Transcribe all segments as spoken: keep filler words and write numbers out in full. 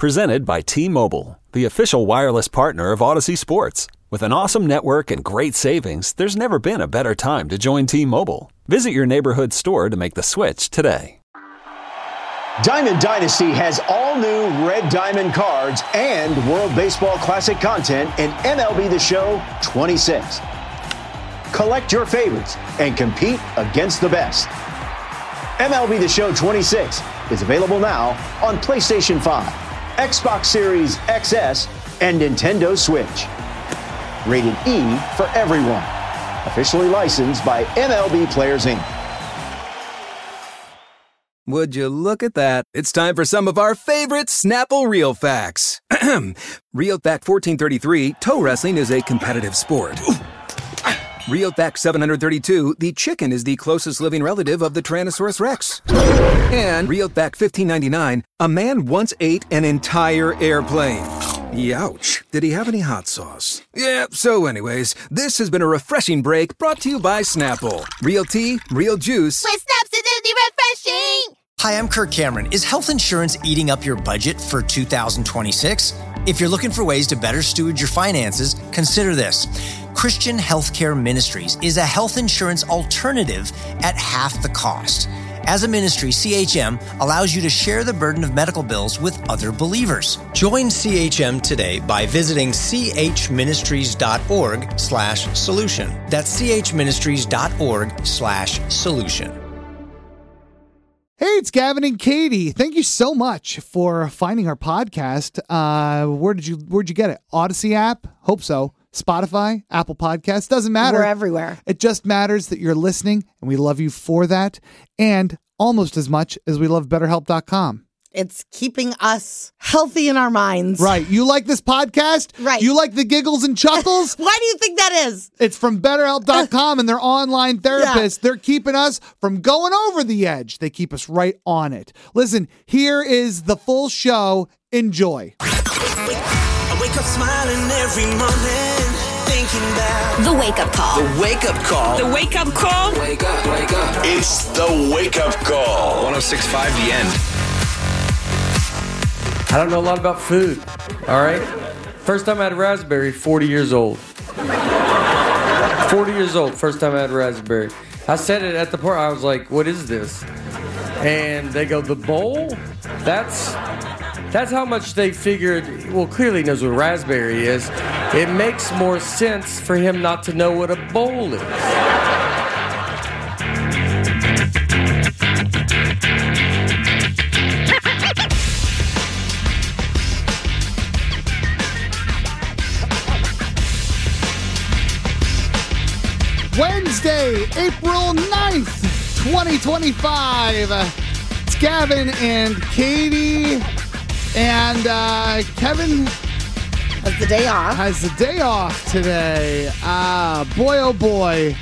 Presented by T-Mobile, the official wireless partner of Odyssey Sports. With an awesome network and great savings, there's never been a better time to join T-Mobile. Visit your neighborhood store to make the switch today. Diamond Dynasty has all new Red Diamond cards and World Baseball Classic content in M L B The Show twenty-six. Collect your favorites and compete against the best. M L B The Show twenty-six is available now on PlayStation five, Xbox Series X S, and Nintendo Switch. Rated E for everyone. Officially licensed by M L B Players, Incorporated. Would you look at that? It's time for some of our favorite Snapple Real Facts. Real Fact fourteen thirty-three, toe wrestling is a competitive sport. Real Fact seven thirty-two, the chicken is the closest living relative of the Tyrannosaurus Rex. And Real Fact fifteen ninety-nine, a man once ate an entire airplane. Youch. Did he have any hot sauce? Yeah, so anyways, this has been a refreshing break brought to you by Snapple. Real tea, real juice. With Snaps, it's refreshing! Hi, I'm Kirk Cameron. Is health insurance eating up your budget for two thousand twenty-six? If you're looking for ways to better steward your finances, consider this. Christian Healthcare Ministries is a health insurance alternative at half the cost. As a ministry, C H M allows you to share the burden of medical bills with other believers. Join C H M today by visiting chministries.org slash solution. That's chministries.org slash solution. Hey, it's Gavin and Katie. Thank you so much for finding our podcast. Uh, where did you where'd you get it? Odyssey app? Hope so. Spotify, Apple Podcasts, doesn't matter. We're everywhere. It just matters that you're listening, and we love you for that, and almost as much as we love better help dot com. It's keeping us healthy in our minds. Right. You like this podcast? Right. You like the giggles and chuckles? Why do you think that is? It's from better help dot com and their online therapists. Yeah. They're keeping us from going over the edge. They keep us right on it. Listen, here is the full show. Enjoy. I wake up smiling every morning, thinking about the wake up call. The wake up call. The wake up call. Wake up, wake up. It's the wake up call. one oh six point five The End. I don't know a lot about food, all right? First time I had a raspberry, forty years old. forty years old, first time I had a raspberry. I said it at the party, I was like, what is this? And they go, the bowl? That's that's how much they figured, well, clearly he knows what a raspberry is. It makes more sense for him not to know what a bowl is. Wednesday, April ninth, twenty twenty-five. It's Gavin and Katie, and uh, Kevin has the day off. Has the day off today. Ah, uh, boy, oh boy.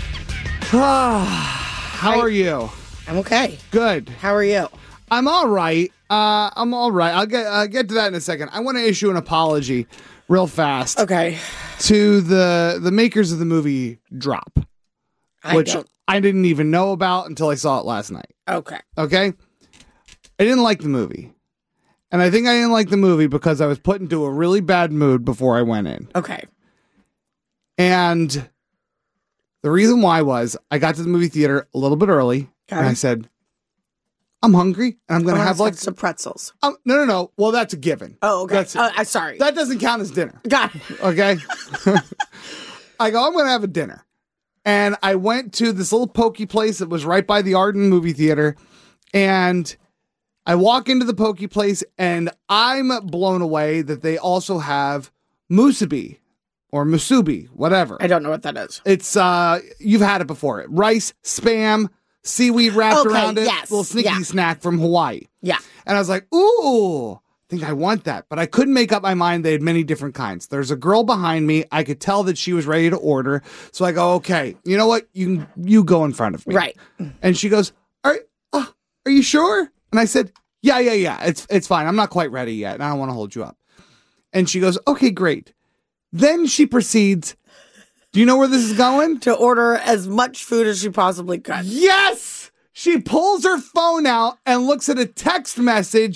How I, are you? I'm okay. Good. How are you? I'm all right. Uh, I'm all right. I'll get uh, get to that in a second. I want to issue an apology real fast. Okay. To the the makers of the movie Drop, I which don't. I didn't even know about until I saw it last night. Okay. Okay? I didn't like the movie. And I think I didn't like the movie because I was put into a really bad mood before I went in. Okay. And the reason why was I got to the movie theater a little bit early, okay. And I said, I'm hungry, and I'm going to have like some pretzels. Um, no, no, no. Well, that's a given. Oh, okay. That's, uh, I'm sorry. That doesn't count as dinner. Got it. Okay? I go, I'm going to have a dinner. And I went to this little pokey place that was right by the Arden movie theater, and I walk into the pokey place, and I'm blown away that they also have musubi or musubi, whatever. I don't know what that is. It's, uh, you've had it before. Rice, Spam, seaweed wrapped okay, around it. Yes, little sneaky yeah. snack from Hawaii. Yeah. And I was like, ooh, I think I want that. But I couldn't make up my mind. They had many different kinds. There's a girl behind me. I could tell that she was ready to order. So I go, okay, you know what? You you go in front of me. Right. And she goes, are, uh, are you sure? And I said, yeah, yeah, yeah. It's, it's fine. I'm not quite ready yet. And I don't want to hold you up. And she goes, okay, great. Then she proceeds, do you know where this is going? To order as much food as she possibly could. Yes! She pulls her phone out and looks at a text message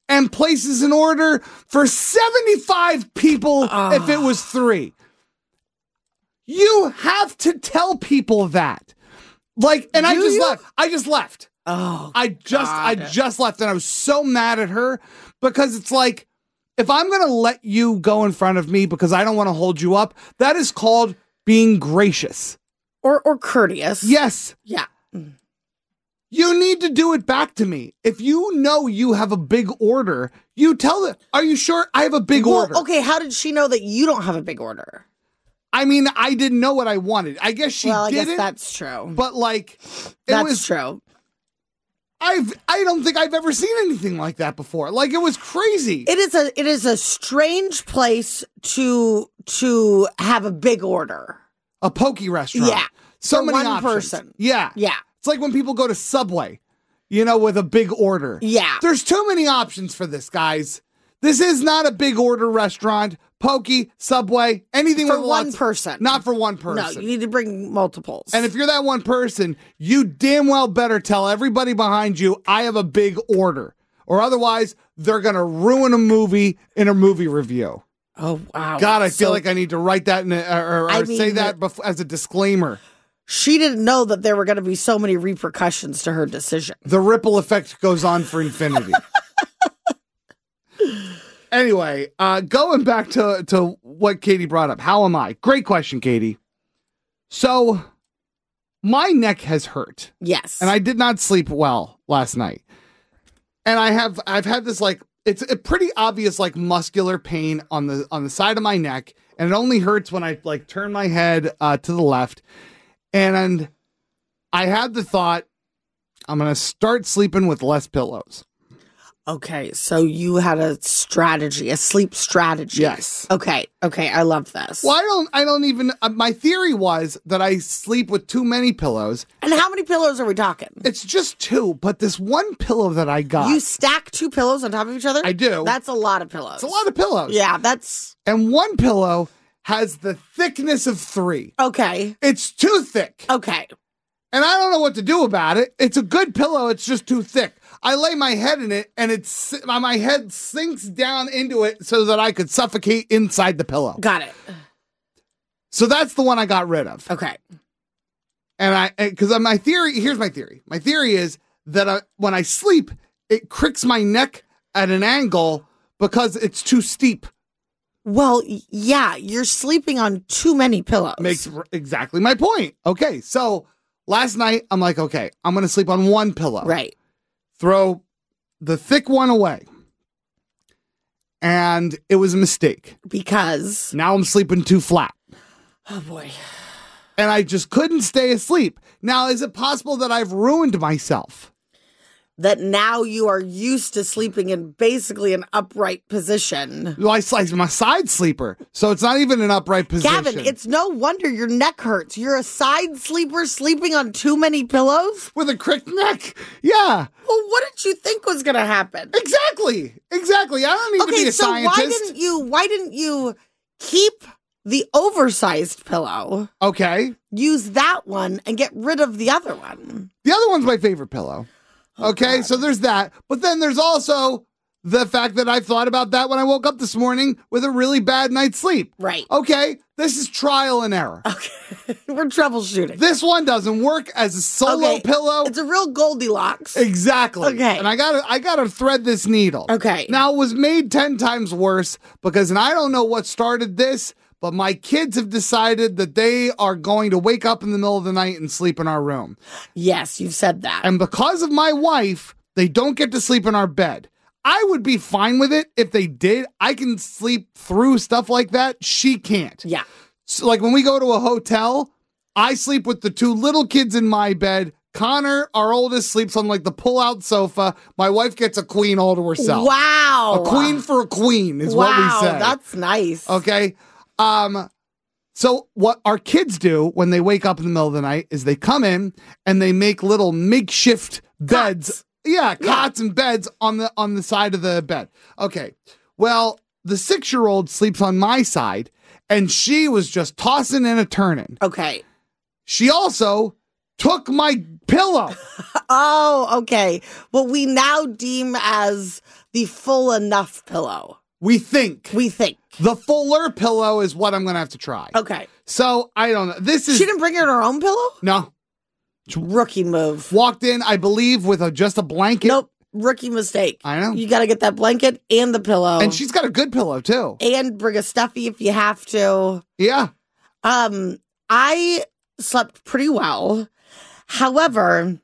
and places an order for seventy-five people Oh. if it was three. You have to tell people that. Like, and I Do just you? left. I just left. Oh, I just, I God. just left, and I was so mad at her because it's like, if I'm going to let you go in front of me because I don't want to hold you up, that is called being gracious. Or or courteous. Yes. Yeah. You need to do it back to me. If you know you have a big order, you tell them, are you sure I have a big Well, order? okay, how did she know that you don't have a big order? I mean, I didn't know what I wanted. I guess she well, I didn't. guess that's true. But like, it That's was true. I've I don't think I've ever seen anything like that before. Like, it was crazy. It is a it is a strange place to to have a big order. A poke restaurant. Yeah. So For many one options. person. Yeah. Yeah. It's like when people go to Subway, you know, with a big order. Yeah. There's too many options for this, guys. This is not a big order restaurant. Pokey, Subway, anything For with one lots- person. Not for one No, person. you need to bring multiples. And if you're that one person, you damn well better tell everybody behind you, I have a big order. Or otherwise, they're going to ruin a movie in a movie review. Oh, wow. God, I feel So like I need to write that in a, or, or I say mean, that bef- as a disclaimer. she didn't know that there were going to be so many repercussions to her decision. The ripple effect goes on for infinity. Anyway, uh, going back to, to what Katie brought up. How am I? Great question, Katie. So, my neck has hurt. Yes. And I did not sleep well last night. And I have I've had this like it's a pretty obvious like muscular pain on the on the side of my neck, and it only hurts when I like turn my head uh, to the left. And, and I had the thought, I'm gonna start sleeping with less pillows. Okay, so you had a strategy, a sleep strategy. Yes. Okay, okay, I love this. Well, I don't I don't even uh, my theory was that I sleep with too many pillows. And how many pillows are we talking? It's just two, but this one pillow that I got. You stack two pillows on top of each other? I do. That's a lot of pillows. It's a lot of pillows. Yeah, that's And one pillow has the thickness of three. okay. It's too thick. Okay. And I don't know what to do about it. It's a good pillow. It's just too thick. I lay my head in it, and it's my head sinks down into it so that I could suffocate inside the pillow. Got it. So that's the one I got rid of. Okay. And I, because my theory, here's my theory. My theory is that I, when I sleep, it cricks my neck at an angle because it's too steep. Well, y- yeah, you're sleeping on too many pillows. Makes r- exactly my point. Okay, so last night I'm like, okay, I'm going to sleep on one pillow. Right. Throw the thick one away. And it was a mistake. Because Now I'm sleeping too flat. oh boy. And I just couldn't stay asleep. Now, is it possible that I've ruined myself? That now you are used to sleeping in basically an upright position. Well, I, I'm a side sleeper, so it's not even an upright position. Gavin, it's no wonder your neck hurts. You're a side sleeper sleeping on too many pillows? With a crick neck. Yeah, Well, what did you think was going to happen? exactly. Exactly. I don't need to Okay, be a so scientist. why didn't you why didn't you keep the oversized pillow? Okay. Use that one and get rid of the other one. The other one's my favorite pillow. Okay, so there's that. But then there's also the fact that I thought about that when I woke up this morning with a really bad night's sleep. Right. Okay, this is trial and error. Okay. We're troubleshooting. This one doesn't work as a solo Okay, pillow. It's a real Goldilocks. Exactly. Okay. And I gotta I gotta thread this needle. Okay. Now it was made ten times worse because, and I don't know what started this, but my kids have decided that they are going to wake up in the middle of the night and sleep in our room. Yes, you've said that. And because of my wife, they don't get to sleep in our bed. I would be fine with it if they did. I can sleep through stuff like that. She can't. Yeah. So like when we go to a hotel, I sleep with the two little kids in my bed. Connor, our oldest, sleeps on like the pull-out sofa. My wife gets a queen all to herself. Wow. A queen for a queen is wow, what we say. That's nice. Okay. Um, so what our kids do when they wake up in the middle of the night is they come in and they make little makeshift beds. Cots. Yeah, cots and beds on the on the side of the bed. Okay. Well, the six-year-old sleeps on my side, and she was just tossing and a turning. Okay. She also took my pillow. Oh, okay. What we now deem as the full enough pillow. We think. We think. The fuller pillow is what I'm going to have to try. Okay. So, I don't know. This is... She didn't bring her her own pillow? No. Rookie move. Walked in, I believe, with a, just a blanket. Nope. Rookie mistake. I know. You got to get that blanket and the pillow. And she's got a good pillow, too. And bring a stuffy if you have to. Yeah. Um, I slept pretty well. However,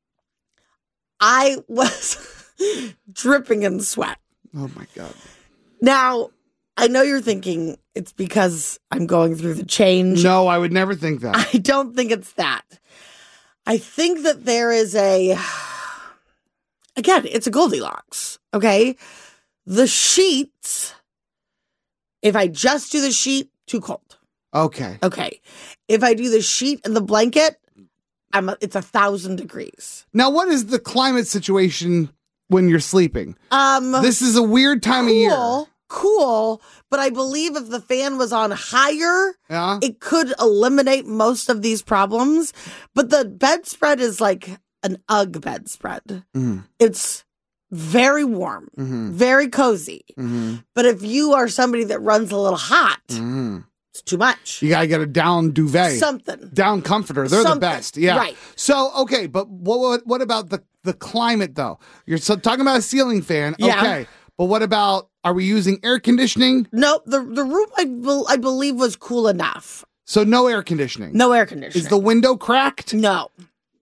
I was dripping in sweat. Oh, my God. Now, I know you're thinking it's because I'm going through the change. No, I would never think that. I don't think it's that. I think that there is a... Again, it's a Goldilocks, okay? The sheets, if I just do the sheet, too cold. Okay. Okay. If I do the sheet and the blanket, I'm a, it's a thousand degrees. Now, what is the climate situation when you're sleeping? Um, This is a weird time cool, of year. Cool, but I believe if the fan was on higher, Yeah. it could eliminate most of these problems. But the bedspread is like an UGG bedspread. Mm. It's very warm, Mm-hmm. very cozy. Mm-hmm. But if you are somebody that runs a little hot, Mm-hmm. it's too much. You got to get a down duvet. Something. Down comforter. They're Something. the best. Yeah. Right. So, okay, but what what, what about the, the climate, though? You're so, talking about a ceiling fan. Yeah. Okay. But what about, are we using air conditioning? No, the, the room, I, bel I believe, was cool enough. So no air conditioning. No air conditioning. Is the window cracked? No.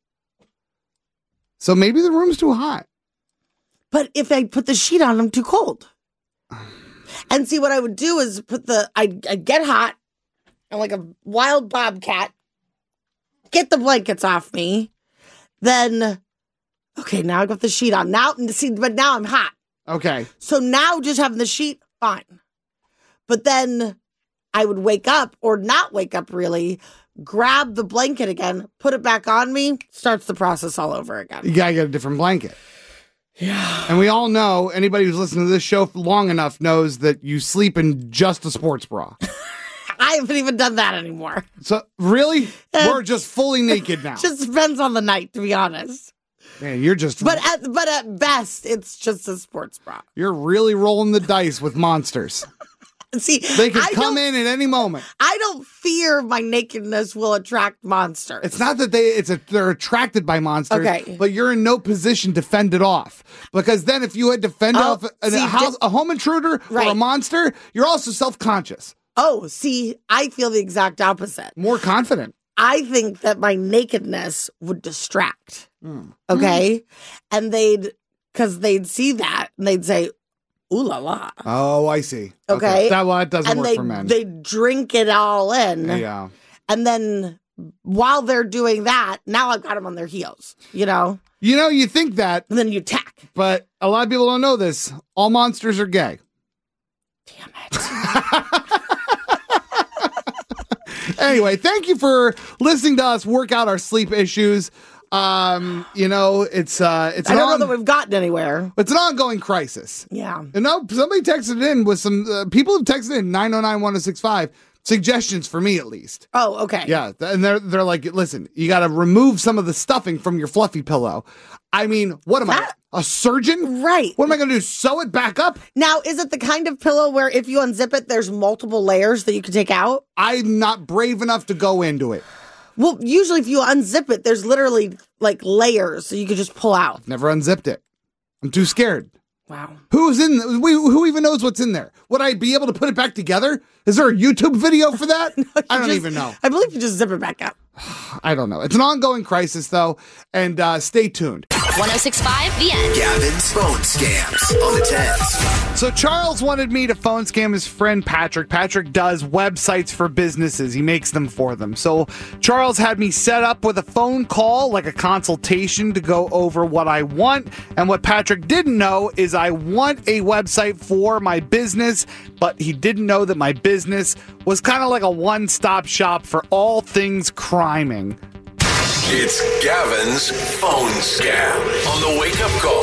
So maybe the room's too hot. But if I put the sheet on, I'm too cold. And see, what I would do is put the, I'd, I'd get hot, and like a wild bobcat, get the blankets off me, then, okay, now I got the sheet on. Now, see, but now I'm hot. Okay. So now just having the sheet, fine. But then I would wake up, or not wake up really, grab the blanket again, put it back on me, starts the process all over again. You got to get a different blanket. Yeah. And we all know, anybody who's listened to this show long enough knows that you sleep in just a sports bra. I haven't even done that anymore. So, really? Uh, We're just fully naked now. Just depends on the night, to be honest. Man, you're just... But at but at best, it's just a sports bra. You're really rolling the dice with monsters. See, They could I come don't- in at any moment. I don't fear my nakedness will attract monsters. It's not that they it's a, they're attracted by monsters, Okay. but you're in no position to fend it off. Because then if you had to fend Oh, off a, see, a house, di- a home intruder or a Right. monster, you're also self-conscious, Oh, see, I feel the exact opposite. more confident. I think that my nakedness would distract. Mm. Okay. And they'd, because they'd see that and they'd say, ooh la la. Oh, I see. Okay. That, well, that doesn't And work they for men. they drink it all in. yeah. And then while they're doing that, now I've got them on their heels, you know? You know, you think that, And then you attack. but a lot of people don't know this. All monsters are gay. Damn it. Anyway, thank you for listening to us work out our sleep issues. Um, you know, it's uh, it's I an don't on- know that we've gotten anywhere. it's an ongoing crisis. Yeah. And no, somebody texted in with some uh, people have texted in nine oh nine one oh six five suggestions for me at least. Oh, okay. Yeah, th- and they're they're like, listen, you got to remove some of the stuffing from your fluffy pillow. I mean, what am That- I, a surgeon? Right. What am I going to do? Sew it back up? Now, is it the kind of pillow where if you unzip it, there's multiple layers that you can take out? I'm not brave enough to go into it. Well, usually if you unzip it, there's literally like layers so you could just pull out. Never unzipped it. I'm too scared. Wow. Who's in? We, who even knows what's in there? Would I be able to put it back together? Is there a YouTube video for that? I don't Just- even know. I believe you just zip it back up. I don't know. It's an ongoing crisis, though, and uh, stay tuned. one oh six point five The End. Gavin's phone scams on the tens. So Charles wanted me to phone scam his friend Patrick. Patrick does websites for businesses. He makes them for them. So Charles had me set up with a phone call, like a consultation, to go over what I want. And what Patrick didn't know is I want a website for my business, but he didn't know that my business was kind of like a one-stop shop for all things criming. It's Gavin's phone scam on the Wake Up Call.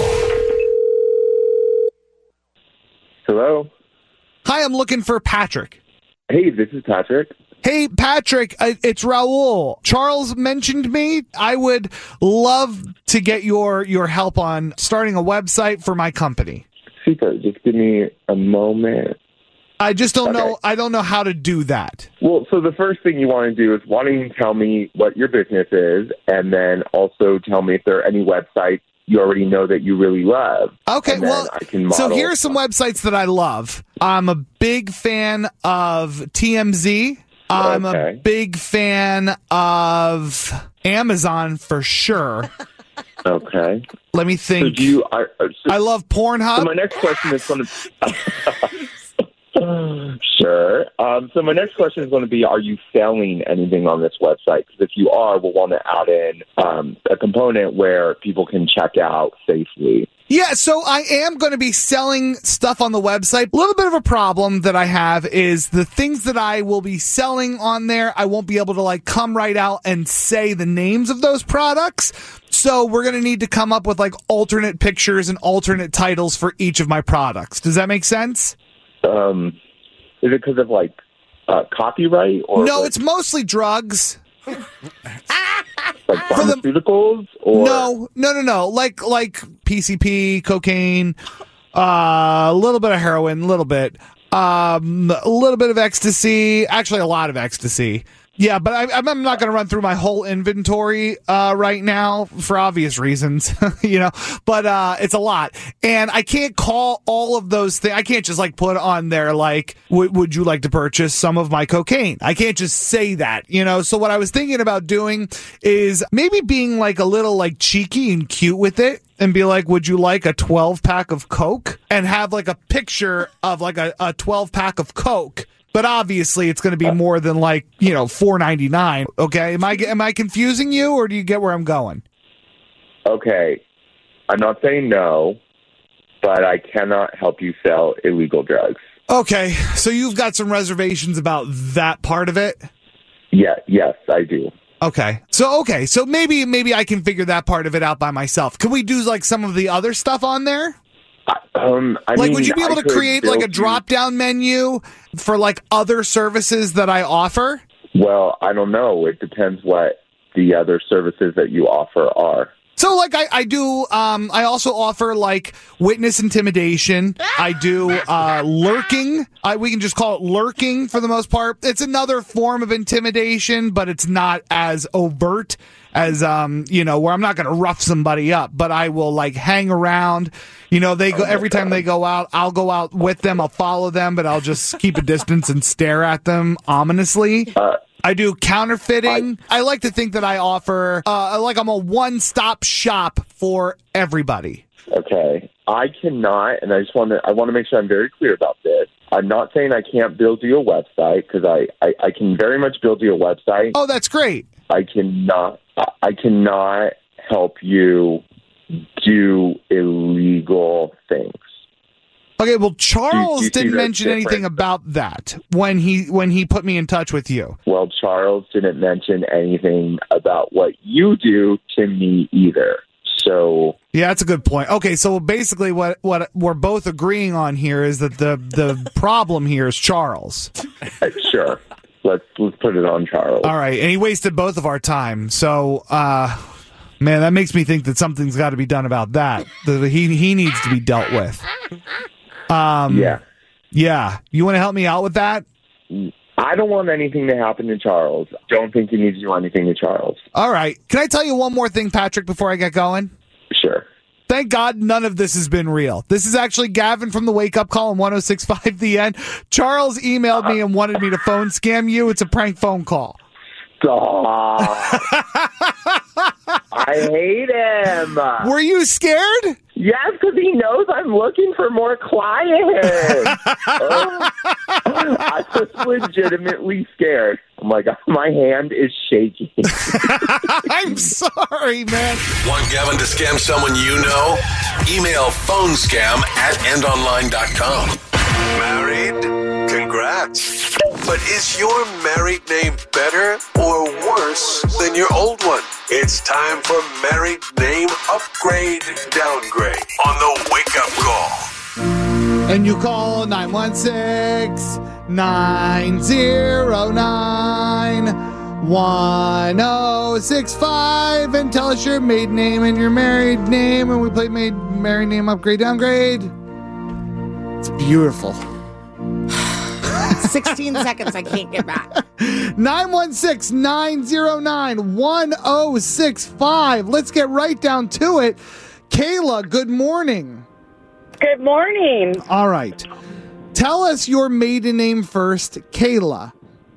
Hello. Hi, I'm looking for Patrick. Hey, this is Patrick. Hey, Patrick, uh, it's Raul. Charles mentioned me. I would love to get your, your help on starting a website for my company. super. Just give me a moment. I just don't Okay. know. I don't know how to do that. Well, so the first thing you want to do is why don't you tell me what your business is, and then also tell me if there are any websites you already know that you really love. Okay, And then well, I can so model. here's some websites that I love. I'm a big fan of T M Z. I'm a Okay. big fan of Amazon for sure. Okay. Let me think. So do you? I, uh, so, I love Pornhub. so my next question is going to. Sure. Um, so my next question is going to be: are you selling anything on this website? Because if you are, we'll want to add in um, a component where people can check out safely. Yeah, so I am going to be selling stuff on the website. A little bit of a problem that I have is the things that I will be selling on there, I won't be able to like come right out and say the names of those products. So we're going to need to come up with like alternate pictures and alternate titles for each of my products. Does that make sense? Um, is it because of like uh, copyright or No, like, it's mostly drugs. like pharmaceuticals or No, no, no, no. Like like P C P, cocaine, uh, a little bit of heroin, a little bit, um, a little bit of ecstasy. Actually, a lot of ecstasy. Yeah, but I, I'm not going to run through my whole inventory uh, right now for obvious reasons, you know. But uh, it's a lot, and I can't call all of those things. I can't just like put on there like, w- "Would you like to purchase some of my cocaine?" I can't just say that, you know. So what I was thinking about doing is maybe being like a little like cheeky and cute with it. And be like, would you like a twelve pack of Coke? And have like a picture of like a, a twelve pack of Coke. But obviously, it's going to be more than like, you know, four ninety-nine. Okay, am I am I confusing you, or do you get where I'm going? Okay, I'm not saying no, but I cannot help you sell illegal drugs. Okay, so you've got some reservations about that part of it. Yeah, yes, I do. Okay, so okay, so maybe maybe I can figure that part of it out by myself. Can we do like some of the other stuff on there? Um, I like, mean, would you be able I to could create like a build you- drop-down menu for like other services that I offer? Well, I don't know. It depends what the other services that you offer are. So, like, I, I do, um, I also offer, like, witness intimidation. I do, uh, lurking. I, we can just call it lurking for the most part. It's another form of intimidation, but it's not as overt as, um, you know, where I'm not going to rough somebody up, but I will, like, hang around. You know, they go, every time they go out, I'll go out with them, I'll follow them, but I'll just keep a distance and stare at them ominously. Uh, I do counterfeiting. I, I like to think that I offer, uh, like I'm a one-stop shop for everybody. Okay, I cannot, and I just want to. I want to make sure I'm very clear about this. I'm not saying I can't build you a website because I, I, I can very much build you a website. Oh, that's great. I cannot. I cannot help you do illegal things. Okay, well, Charles Do you- do you see didn't the mention anything difference? about that when he when he put me in touch with you. Well, Charles didn't mention anything about what you do to me either. So Yeah, that's a good point. Okay, so basically what what we're both agreeing on here is that the the problem here is Charles. sure, let's let's put it on Charles. All right, and he wasted both of our time. So, uh, man, that makes me think that something's got to be done about that. The, he he needs to be dealt with. Um, yeah, yeah. You want to help me out with that? I don't want anything to happen to Charles. Don't think you need to do anything to Charles. All right. Can I tell you one more thing, Patrick, before I get going? Sure. Thank God none of this has been real. This is actually Gavin from the Wake Up Call on one oh six point five The End. Charles emailed me and wanted me to phone scam you. It's a prank phone call. Stop. I hate him. Were you scared? Yes, because he knows I'm looking for more clients. Oh, I was legitimately scared. I'm like, my hand is shaking. I'm sorry, man. Want Gavin to scam someone you know? Email phonescam at endonline dot com. Married? Congrats. But is your married name better or worse than your old one? It's time for Married Name Upgrade Downgrade on the Wake Up Call. And you call nine one six, nine oh nine, one oh six five and tell us your maiden name and your married name, and we play made married name upgrade downgrade. It's beautiful. sixteen seconds I can't get back. nine one six, nine zero nine, one zero six five. Let's get right down to it. Kayla, good morning. Good morning. All right. Tell us your maiden name first, Kayla.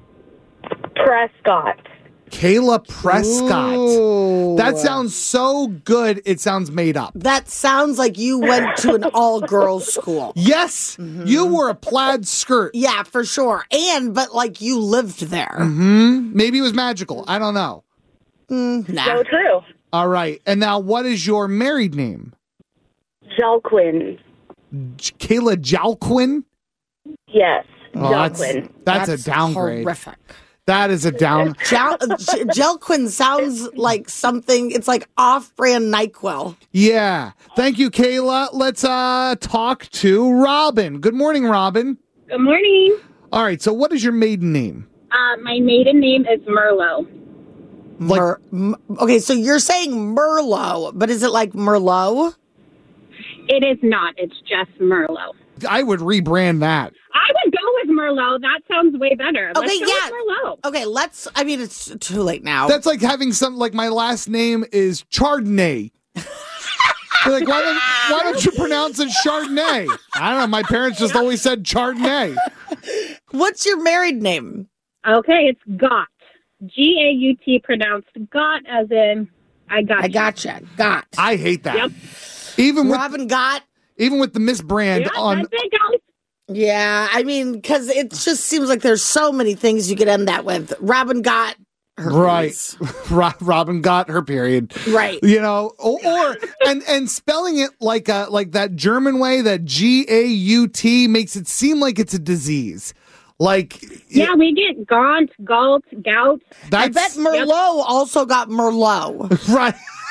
Prescott. Kayla Prescott. Ooh. That sounds so good, it sounds made up. That sounds like you went to an all-girls school. Yes, mm-hmm. You wore a plaid skirt. Yeah, for sure. And, but like you lived there. Mm-hmm. Maybe it was magical. I don't know. Mm, nah. So true. All right. And now what is your married name? Jalquin. J- Kayla Jalquin? Yes, oh, Jalquin. That's, that's, that's a downgrade. Horrific. That is a down. Jal- Jalquin sounds like something, it's like off-brand NyQuil. Yeah. Thank you, Kayla. Let's uh talk to Robin. Good morning, Robin. Good morning. All right. So what is your maiden name? Uh, my maiden name is Merlot. Like, Mer- M- okay, so you're saying Merlot, but is it like Merlot? It is not. It's just Merlot. I would rebrand that. I would go with Merlot. That sounds way better. Let's Okay, go yeah. with Merlot. Okay, let's, I mean, it's too late now. That's like having some, like my last name is Chardonnay. They're like, why don't, why don't you pronounce it Chardonnay? I don't know. My parents just always said Chardonnay. What's your married name? Okay, it's Gott. G A U T, pronounced Gott, as in I got I gotcha. Got. I hate that. Yep. Even with, Robin Gott. even with the misbrand Yeah, on. that's it, guys. Yeah, I mean, because it just seems like there's so many things you could end that with. Robin Gott. Her Right. piece. Ro- Robin got her period. Right. You know, or, or and and spelling it like a like that German way, that G A U T makes it seem like it's a disease. Like Yeah, we get Gaunt, Galt, Gout. I bet Merlot also got Merlot. Right.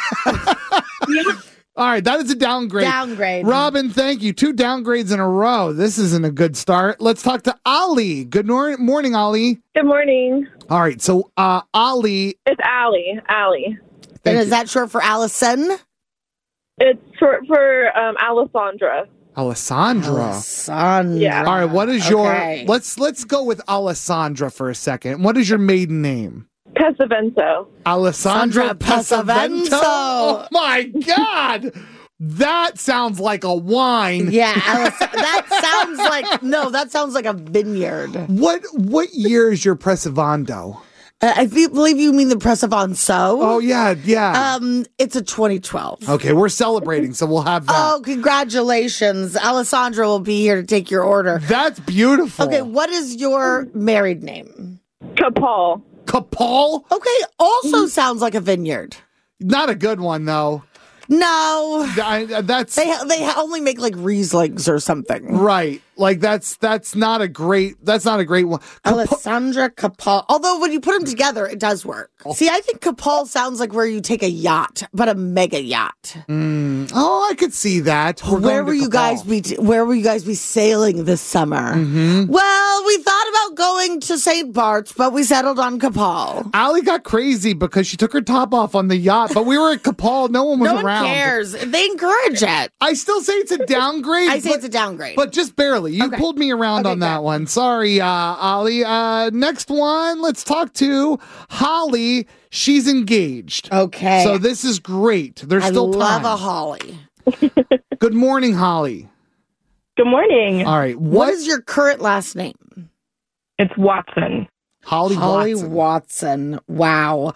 Yeah. All right, that is a downgrade. Downgrade. Robin, thank you. Two downgrades in a row. This isn't a good start. Let's talk to Ali. Good nor- morning, Ali. Good morning. All right, so uh, Ali. It's Allie. Allie. And is that short for Allison? It's short for um, Alessandra. Alessandra. Alessandra. Yeah. All right, what is your Okay. let's let's go with Alessandra for a second. What is your maiden name? Pesavento. Alessandra Sandra Pesavento. Pesavento. Oh my God. That sounds like a wine. Yeah, Alice, that sounds like, no, that sounds like a vineyard. What what year is your Pesavento? Uh, I fe- believe you mean the Pesavento. Oh yeah, yeah. Um, it's a twenty twelve. Okay, we're celebrating, so we'll have that. Oh, congratulations. Alessandra will be here to take your order. That's beautiful. Okay, what is your married name? Capal. Capal? Okay, also sounds like a vineyard. Not a good one though. No. I, that's They ha- they ha- only make like Rieslings or something. right. Like that's that's not a great that's not a great one. Alessandra Capal. Although when you put them together, it does work. See, I think Capal sounds like where you take a yacht, but a mega yacht. Mm. Oh, I could see that. We're Where going will to you Capal. guys be? T- where will you guys be sailing this summer? Mm-hmm. Well, we thought about going to Saint Bart's, but we settled on Capal. Allie got crazy because she took her top off on the yacht, but we were at Capal. No one was No one around. cares. They encourage it. I still say it's a downgrade. I say but, it's a downgrade. but just barely. You Okay. pulled me around Okay, on that good. one. Sorry, uh, Ollie. Uh, next one, let's talk to Holly. She's engaged. Okay. So this is great. There's I still love time. a Holly. Good morning, Holly. Good morning. All right. What What is your current last name? It's Watson. Holly, Holly Watson. Watson. Wow.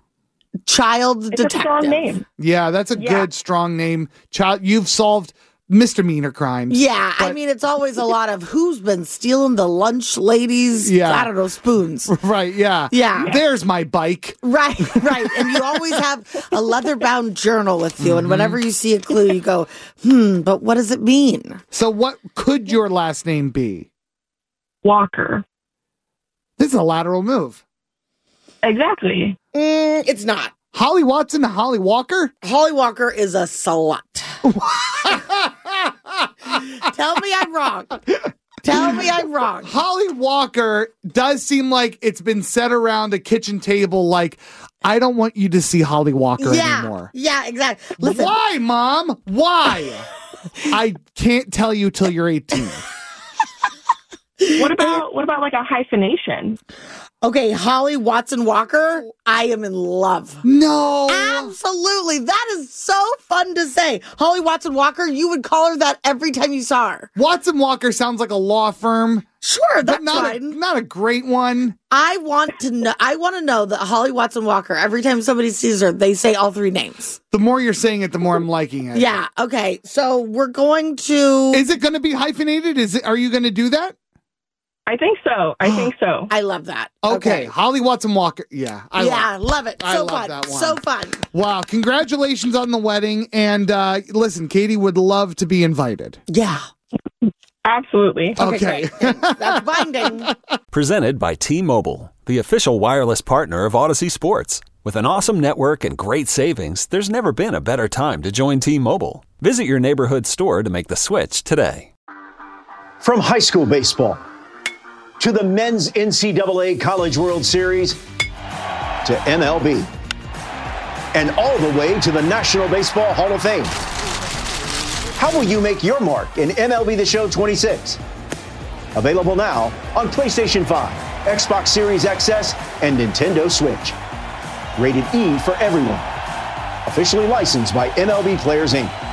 Child It's detective. a strong name. Yeah, that's a Yeah. good, strong name. Child, you've solved misdemeanor crimes. Yeah, I But- mean, it's always a lot of who's been stealing the lunch ladies, Yeah. I don't know, spoons. Right, yeah. Yeah. There's my bike. Right, right. And you always have a leather bound journal with you. And whenever you see a clue, you go, hmm, but what does it mean? So what could your last name be? Walker. This is a lateral move. Exactly. Mm, it's not. Holly Watson to Holly Walker? Holly Walker is a slut. Tell me I'm wrong. Tell me I'm wrong. Holly Walker does seem like it's been set around a kitchen table like, I don't want you to see Holly Walker Yeah, anymore. yeah, exactly. Listen, Why, Mom? Why? I can't tell you till you're eighteen. What about what about like a hyphenation? Okay, Holly Watson Walker, I am in love. No. Absolutely. That is so fun to say. Holly Watson Walker, you would call her that every time you saw her. Watson Walker sounds like a law firm. Sure, that's but not fine. A, not a great one. I want to know I want to know that Holly Watson Walker, every time somebody sees her, they say all three names. The more you're saying it, the more I'm liking it. Yeah, okay. So we're going to Is it going to be hyphenated? Is it are you going to do that? I think so. I think so. I love that. Okay. Okay. Holly Watson Walker. Yeah. I yeah, love, love it. So I love fun. that one. So fun. Wow. Congratulations on the wedding. And uh, listen, Katie would love to be invited. Yeah. Absolutely. Okay. okay That's binding. Presented by T-Mobile, the official wireless partner of Odyssey Sports. With an awesome network and great savings, there's never been a better time to join T-Mobile. Visit your neighborhood store to make the switch today. From high school baseball to the men's N C double A College World Series to M L B and all the way to the National Baseball Hall of Fame. How will you make your mark in M L B The Show twenty-six? Available now on PlayStation five, Xbox Series X S, and Nintendo Switch. Rated E for everyone. Officially licensed by M L B Players, Incorporated.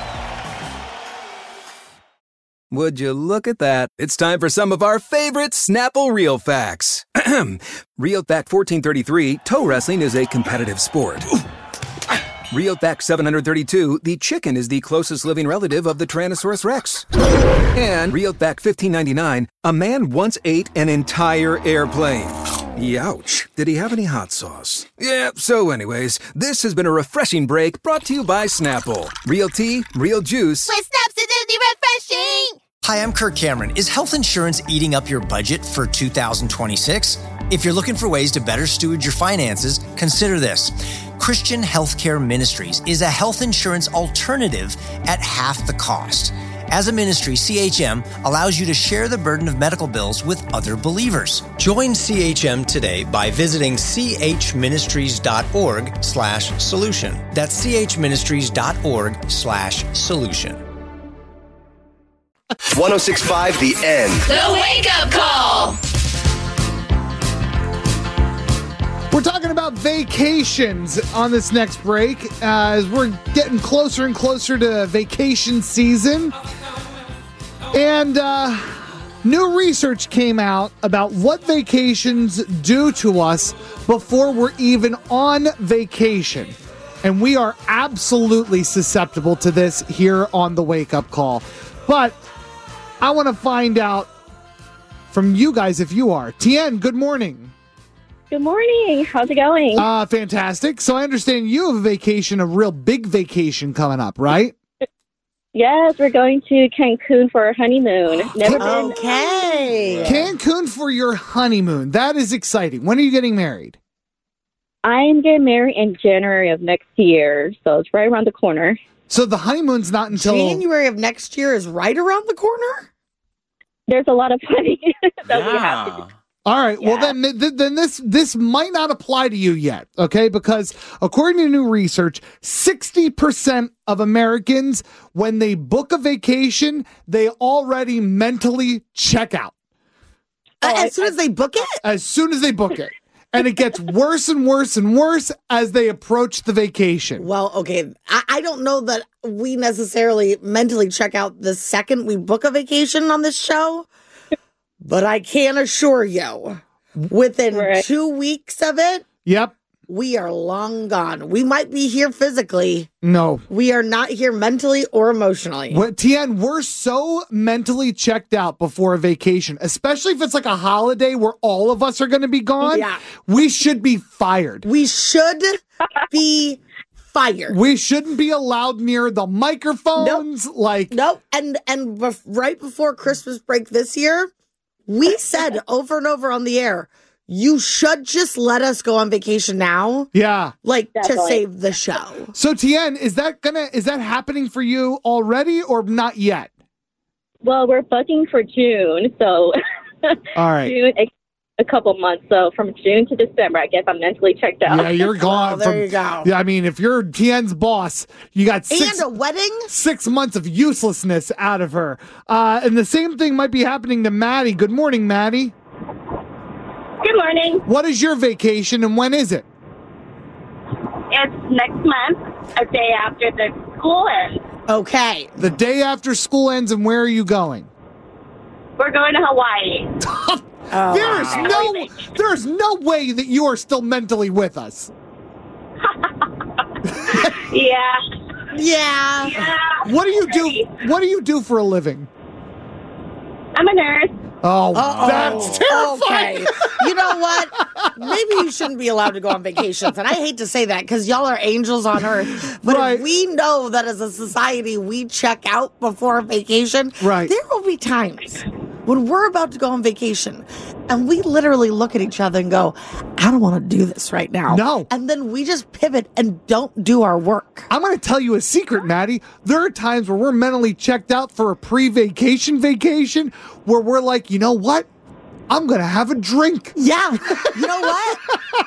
Would you look at that? It's time for some of our favorite Snapple Real Facts. Real Fact fourteen thirty-three, toe wrestling is a competitive sport. Real Fact seven hundred thirty-two, the chicken is the closest living relative of the Tyrannosaurus Rex. And Real Fact fifteen ninety-nine, a man once ate an entire airplane. Youch. Did he have any hot sauce? Yeah, so anyways, this has been a refreshing break brought to you by Snapple. Real tea, real juice. With Snaps, it's refreshing. Hi, I'm Kirk Cameron. Is health insurance eating up your budget for two thousand twenty-six? If you're looking for ways to better steward your finances, consider this. Christian Healthcare Ministries is a health insurance alternative at half the cost. As a ministry, C H M allows you to share the burden of medical bills with other believers. Join C H M today by visiting chministries.org slash solution. That's chministries.org slash solution. one oh six point five The End. The Wake Up Call. We're talking about vacations on this next break uh, as we're getting closer and closer to vacation season. And uh, new research came out about what vacations do to us before we're even on vacation. And we are absolutely susceptible to this here on the Wake Up Call. But I want to find out from you guys if you are. Tien, good morning. Good morning. How's it going? Uh, fantastic. So I understand you have a vacation, a real big vacation coming up, right? Yes, we're going to Cancun for our honeymoon. Never been. Okay. Cancun for your honeymoon. That is exciting. When are you getting married? I'm getting married in January of next year, so it's right around the corner. So the honeymoon's not until January of next year is right around the corner? There's a lot of money that yeah. we have to do. All right. Yeah. Well, then, th- then this this might not apply to you yet, okay? Because according to new research, sixty percent of Americans, when they book a vacation, they already mentally check out. Uh, as soon as they book it? As soon as they book it. And it gets worse and worse and worse as they approach the vacation. Well, okay. I, I don't know that we necessarily mentally check out the second we book a vacation on this show. But I can assure you, within right. two weeks of it, yep, we are long gone. We might be here physically. No. We are not here mentally or emotionally. Well, Tien, we're so mentally checked out before a vacation, especially if it's like a holiday where all of us are going to be gone. Yeah. We should be fired. We should be fired. We shouldn't be allowed near the microphones. Nope. Like, nope. And, and bef- right before Christmas break this year, we said over and over on the air, you should just let us go on vacation now. Yeah. Like Definitely. to save the show. So Tien, is that gonna is that happening for you already or not yet? Well, we're booking for June, so all right. June, a couple months. So from June to December, I guess I'm mentally checked out. Yeah, you're gone. Oh, there from, you go. Yeah, I mean, if you're Tien's boss, you got six, And a wedding? six months of uselessness out of her. Uh, and the same thing might be happening to Maddie. Good morning, Maddie. Good morning. What is your vacation and when is it? It's next month, a day after the school ends. Okay. The day after school ends, and where are you going? We're going to Hawaii. Oh, There's wow. no, there's no way that you are still mentally with us. Yeah. Yeah. Yeah. What do you do? What do you do for a living? I'm a nurse. Oh, Uh-oh. that's terrifying. Okay. You know what? Maybe you shouldn't be allowed to go on vacations. And I hate to say that because y'all are angels on earth. But Right. if we know that as a society we check out before a vacation, Right. there will be times when we're about to go on vacation and we literally look at each other and go, I don't want to do this right now. No. And then we just pivot and don't do our work. I'm going to tell you a secret, Maddie. There are times where we're mentally checked out for a pre-vacation vacation where we're like, you know what? I'm going to have a drink. Yeah. You know what?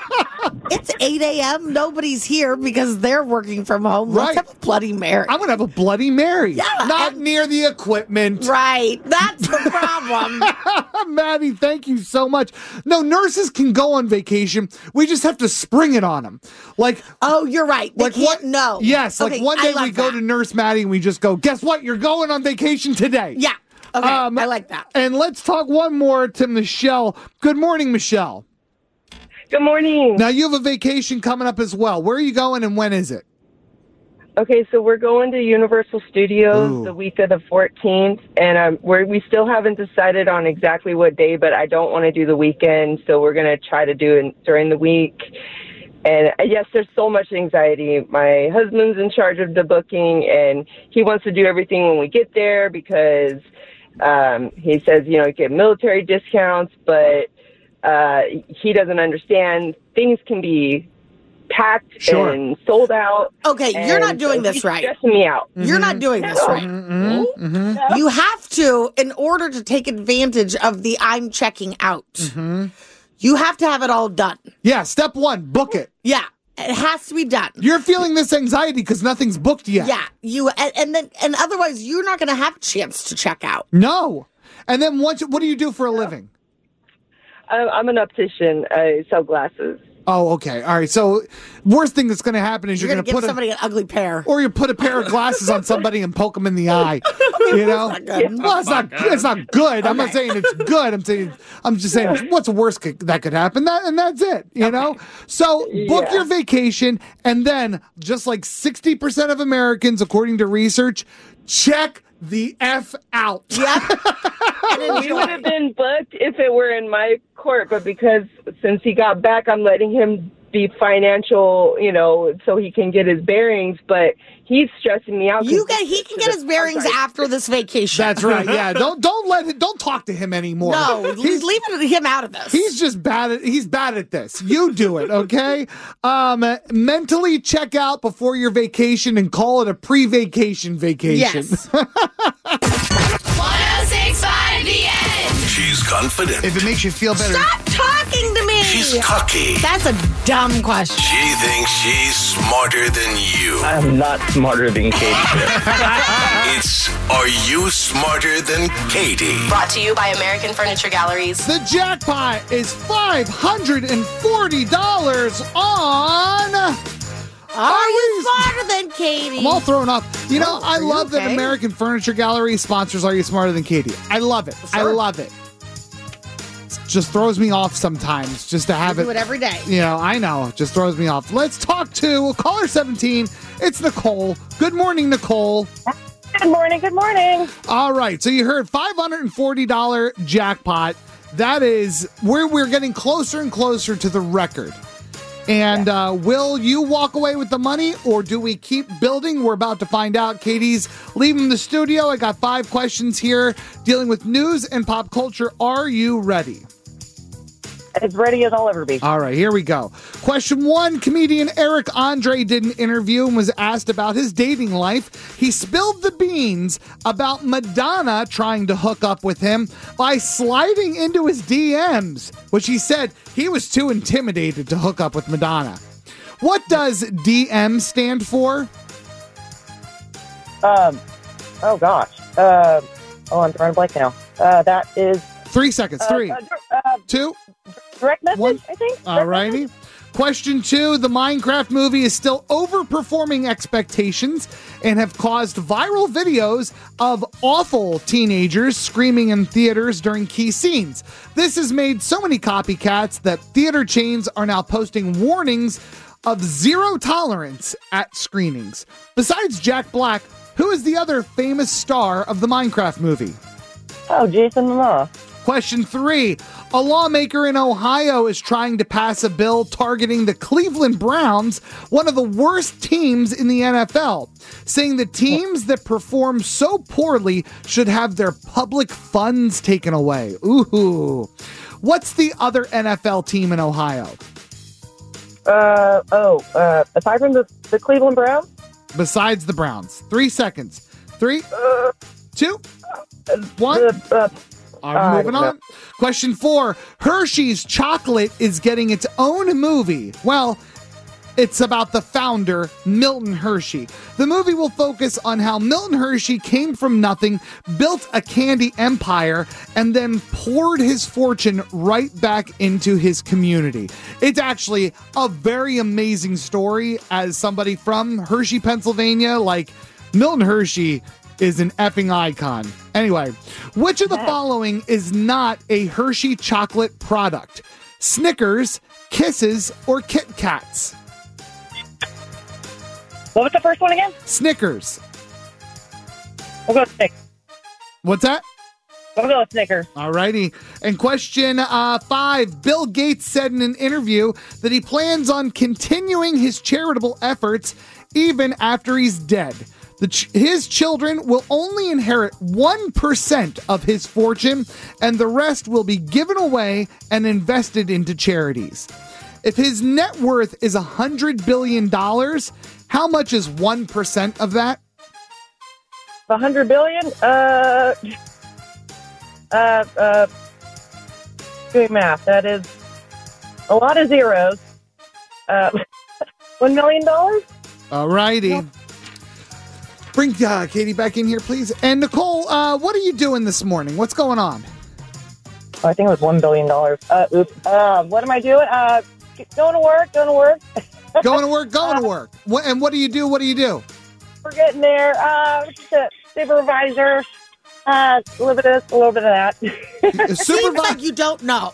It's eight a.m. Nobody's here because they're working from home. Right. Let's have a Bloody Mary. I'm going to have a Bloody Mary. Yeah, Not and- near the equipment. Right. That's the problem. Maddie, thank you so much. No, nurses can go on vacation. We just have to spring it on them. Like, Oh, you're right. They like can't one, know. Yes, like Okay, one I day love we go that. to Nurse Maddie and we just go, guess what? You're going on vacation today. Yeah. Okay. Um, I like that. And let's talk one more to Michelle. Good morning, Michelle. Good morning. Now, you have a vacation coming up as well. Where are you going and when is it? Okay, so we're going to Universal Studios Ooh. the week of the fourteenth, and um, we're, we still haven't decided on exactly what day, but I don't want to do the weekend, so we're going to try to do it during the week. And uh, yes, there's so much anxiety. My husband's in charge of the booking, and he wants to do everything when we get there because um, he says, you know, you get military discounts, but uh, he doesn't understand things can be packed Sure. and sold out. Okay, you're not and doing so this he's right. stressing me out. You're not doing this right. Mm-hmm, mm-hmm. You have to, in order to take advantage of the I'm checking out, Mm-hmm. you have to have it all done. Yeah, step one, book it. Yeah. It has to be done. You're feeling this anxiety because nothing's booked yet. Yeah. You and, and then and otherwise you're not going to have a chance to check out. No. And then once, what do you do for a living? I'm, I'm an optician. I sell glasses. Oh, okay. All right. So, worst thing that's going to happen is You're, you're, going to going give to put somebody an ugly pair. a, or you put a pair of glasses on somebody and poke them in the eye. You know, That's not good. well, it's not. It's not good. I'm not saying it's good. I'm saying. I'm just saying what's the worst c- that could happen. That and that's it. You know. So book Yeah. your vacation, and then just like sixty percent of Americans, according to research, check the F out. Yep. And We would enjoy. have been booked if it were in my court, but because since he got back, I'm letting him be financial, you know, so he can get his bearings, but he's stressing me out. 'cause You get he can get his I'm bearings sorry. after this vacation. That's right. Yeah. Don't don't let it. Don't talk to him anymore. No, He's- leave him out of this. He's just bad at he's bad at this. You do it, okay? Um mentally check out before your vacation and call it a pre-vacation vacation. Yes. one oh six point five The End. She's confident. If it makes you feel better. Stop talking to me. She's cocky. That's a dumb question. She thinks she's smarter than you. I'm not smarter than Katie. It's Are You Smarter Than Katie? Brought to you by American Furniture Galleries. The jackpot is five hundred forty dollars on Are you smarter than Katie? I'm all thrown up. You know, Oh, I are you love that okay? American Furniture Gallery sponsors Are You Smarter Than Katie. I love it. I Sure. love it. It just throws me off sometimes just to have I it. do it every day. You know, I know. It just throws me off. Let's talk to caller seventeen. It's Nicole. Good morning, Nicole. Good morning. Good morning. All right. So you heard five hundred forty dollars jackpot. That is where we're getting closer and closer to the record. And uh, will you walk away with the money or do we keep building? We're about to find out. Katie's leaving the studio. I got five questions here dealing with news and pop culture. Are you ready? as ready as I'll ever be. All right, here we go. Question one, comedian Eric Andre did an interview and was asked about his dating life. He spilled the beans about Madonna trying to hook up with him by sliding into his D Ms, which he said he was too intimidated to hook up with Madonna. What does D M stand for? Um, oh, gosh. Uh, oh, I'm drawing a blank now. Uh, that is... Three seconds. Three. Uh, uh, uh, two. Direct message, one. I think. All righty. Question two, the Minecraft movie is still overperforming expectations and have caused viral videos of awful teenagers screaming in theaters during key scenes. This has made so many copycats that theater chains are now posting warnings of zero tolerance at screenings. Besides Jack Black, who is the other famous star of the Minecraft movie? Oh, Jason Momoa. Question three. A lawmaker in Ohio is trying to pass a bill targeting the Cleveland Browns, one of the worst teams in the N F L, saying the teams that perform so poorly should have their public funds taken away. Ooh. What's the other N F L team in Ohio? Uh, oh, uh, aside from the, the Cleveland Browns? Besides the Browns. Three seconds. Three, uh, two, one. Uh, uh, All right, uh, moving on. no. Question four. Hershey's chocolate is getting its own movie. Well, it's about the founder, Milton Hershey. The movie will focus on how Milton Hershey came from nothing, built a candy empire, and then poured his fortune right back into his community. It's actually a very amazing story. As somebody from Hershey, Pennsylvania, like Milton Hershey is an effing icon. Anyway, which of the following is not a Hershey chocolate product? Snickers, Kisses, or Kit Kats? What was the first one again? Snickers. We'll go with Snickers. What's that? We'll go with Snickers. Alrighty. And question uh, five. Bill Gates said in an interview that he plans on continuing his charitable efforts even after he's dead. The ch- his children will only inherit one percent of his fortune, and the rest will be given away and invested into charities. If his net worth is one hundred billion dollars, how much is one percent of that? one hundred billion dollars? Uh, uh, uh, doing math. That is a lot of zeros. Uh, one million dollars? Alrighty. Yep. Bring uh, Katie back in here, please. And Nicole, uh, what are you doing this morning? What's going on? Oh, I think it was one billion dollars. Uh, oops. Uh, what am I doing? Uh, going to work, going to work. Going to work, going to work. What, and what do you do? What do you do? We're getting there. Uh, just a supervisor. Uh, a little bit of this, a little bit of that. It seems like you don't know.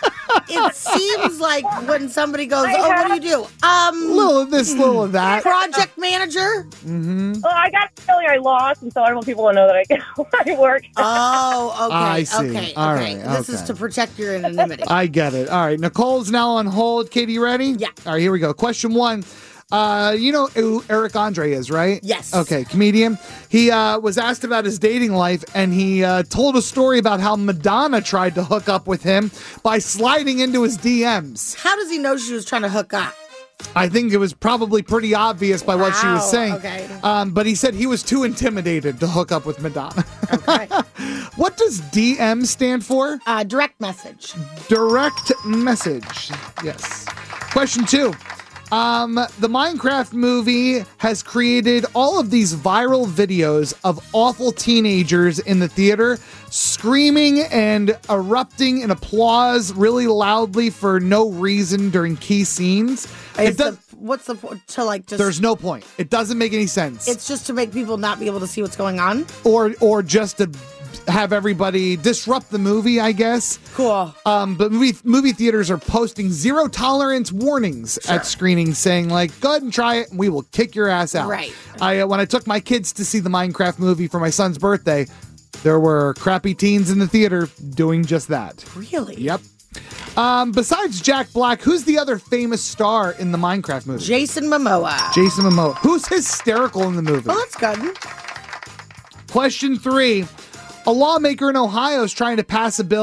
It seems like when somebody goes, I oh, have- what do you do? Um, little of this, little of that. Project manager? Mm-hmm. Well, I got a feeling I lost, and so I don't want people to know that I, I work. Oh, okay. I see. Okay. All okay. right, This is okay. to protect your anonymity. I get it. All right. Nicole's now on hold. Katie, ready? Yeah. All right, here we go. Question one. Uh, you know who Eric Andre is, right? Yes. Okay, comedian. He uh, was asked about his dating life, and he uh, told a story about how Madonna tried to hook up with him by sliding into his D Ms. How does he know she was trying to hook up? I think it was probably pretty obvious by what she was Wow, saying. okay. Um, but he said he was too intimidated to hook up with Madonna. Okay. What does D M stand for? Uh, direct message. Direct message. Yes. Question two. Um, the Minecraft movie has created all of these viral videos of awful teenagers in the theater screaming and erupting in applause really loudly for no reason during key scenes. Is It does, the, what's the point? To like just. there's no point. It doesn't make any sense. It's just to make people not be able to see what's going on. or or just to have everybody disrupt the movie, I guess. Cool. Um, but movie movie theaters are posting zero tolerance warnings Sure. at screenings, saying like, "Go ahead and try it, and we will kick your ass out." Right. I uh, when I took my kids to see the Minecraft movie for my son's birthday, there were crappy teens in the theater doing just that. Really? Yep. Um, besides Jack Black, who's the other famous star in the Minecraft movie? Jason Momoa. Jason Momoa. Who's hysterical in the movie? Oh, that's good. Question three. A lawmaker in Ohio is trying to pass a bill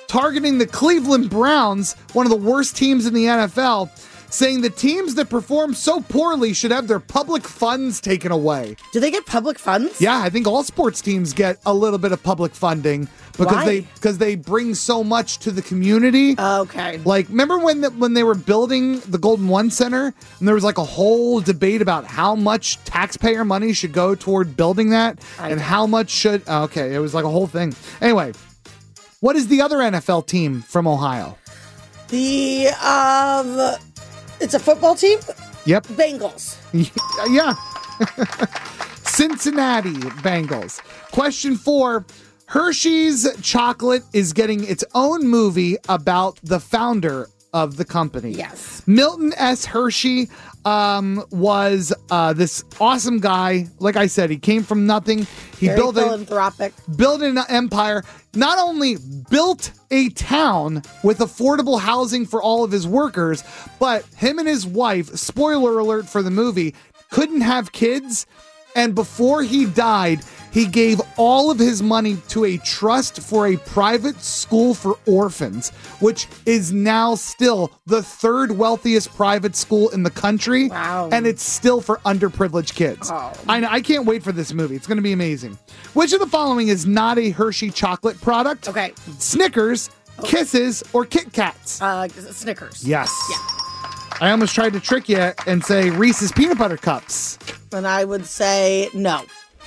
targeting the Cleveland Browns, one of the worst teams in the N F L, saying the teams that perform so poorly should have their public funds taken away. Do they get public funds? Yeah, I think all sports teams get a little bit of public funding because Why? they because they bring so much to the community. Okay. Like, remember when the, when they were building the Golden One Center, and there was like a whole debate about how much taxpayer money should go toward building that, I and know. how much should. Okay, it was like a whole thing. Anyway, what is the other N F L team from Ohio? The um, it's a football team. Yep. Bengals. Yeah. Cincinnati Bengals. Question four. Hershey's Chocolate is getting its own movie about the founder of the company. Yes. Milton S. Hershey um, was uh, this awesome guy. Like I said, he came from nothing. He Very built a philanthropic. built an empire. Not only built a town with affordable housing for all of his workers, but him and his wife, spoiler alert for the movie, couldn't have kids. And before he died, he gave all of his money to a trust for a private school for orphans, which is now still the third wealthiest private school in the country. Wow. And it's still for underprivileged kids. Oh. I know, I can't wait for this movie. It's going to be amazing. Which of the following is not a Hershey chocolate product? Okay. Snickers, Kisses, or Kit Kats? Uh, Snickers. Yes. Yeah. I almost tried to trick you and say Reese's Peanut Butter Cups. And I would say no.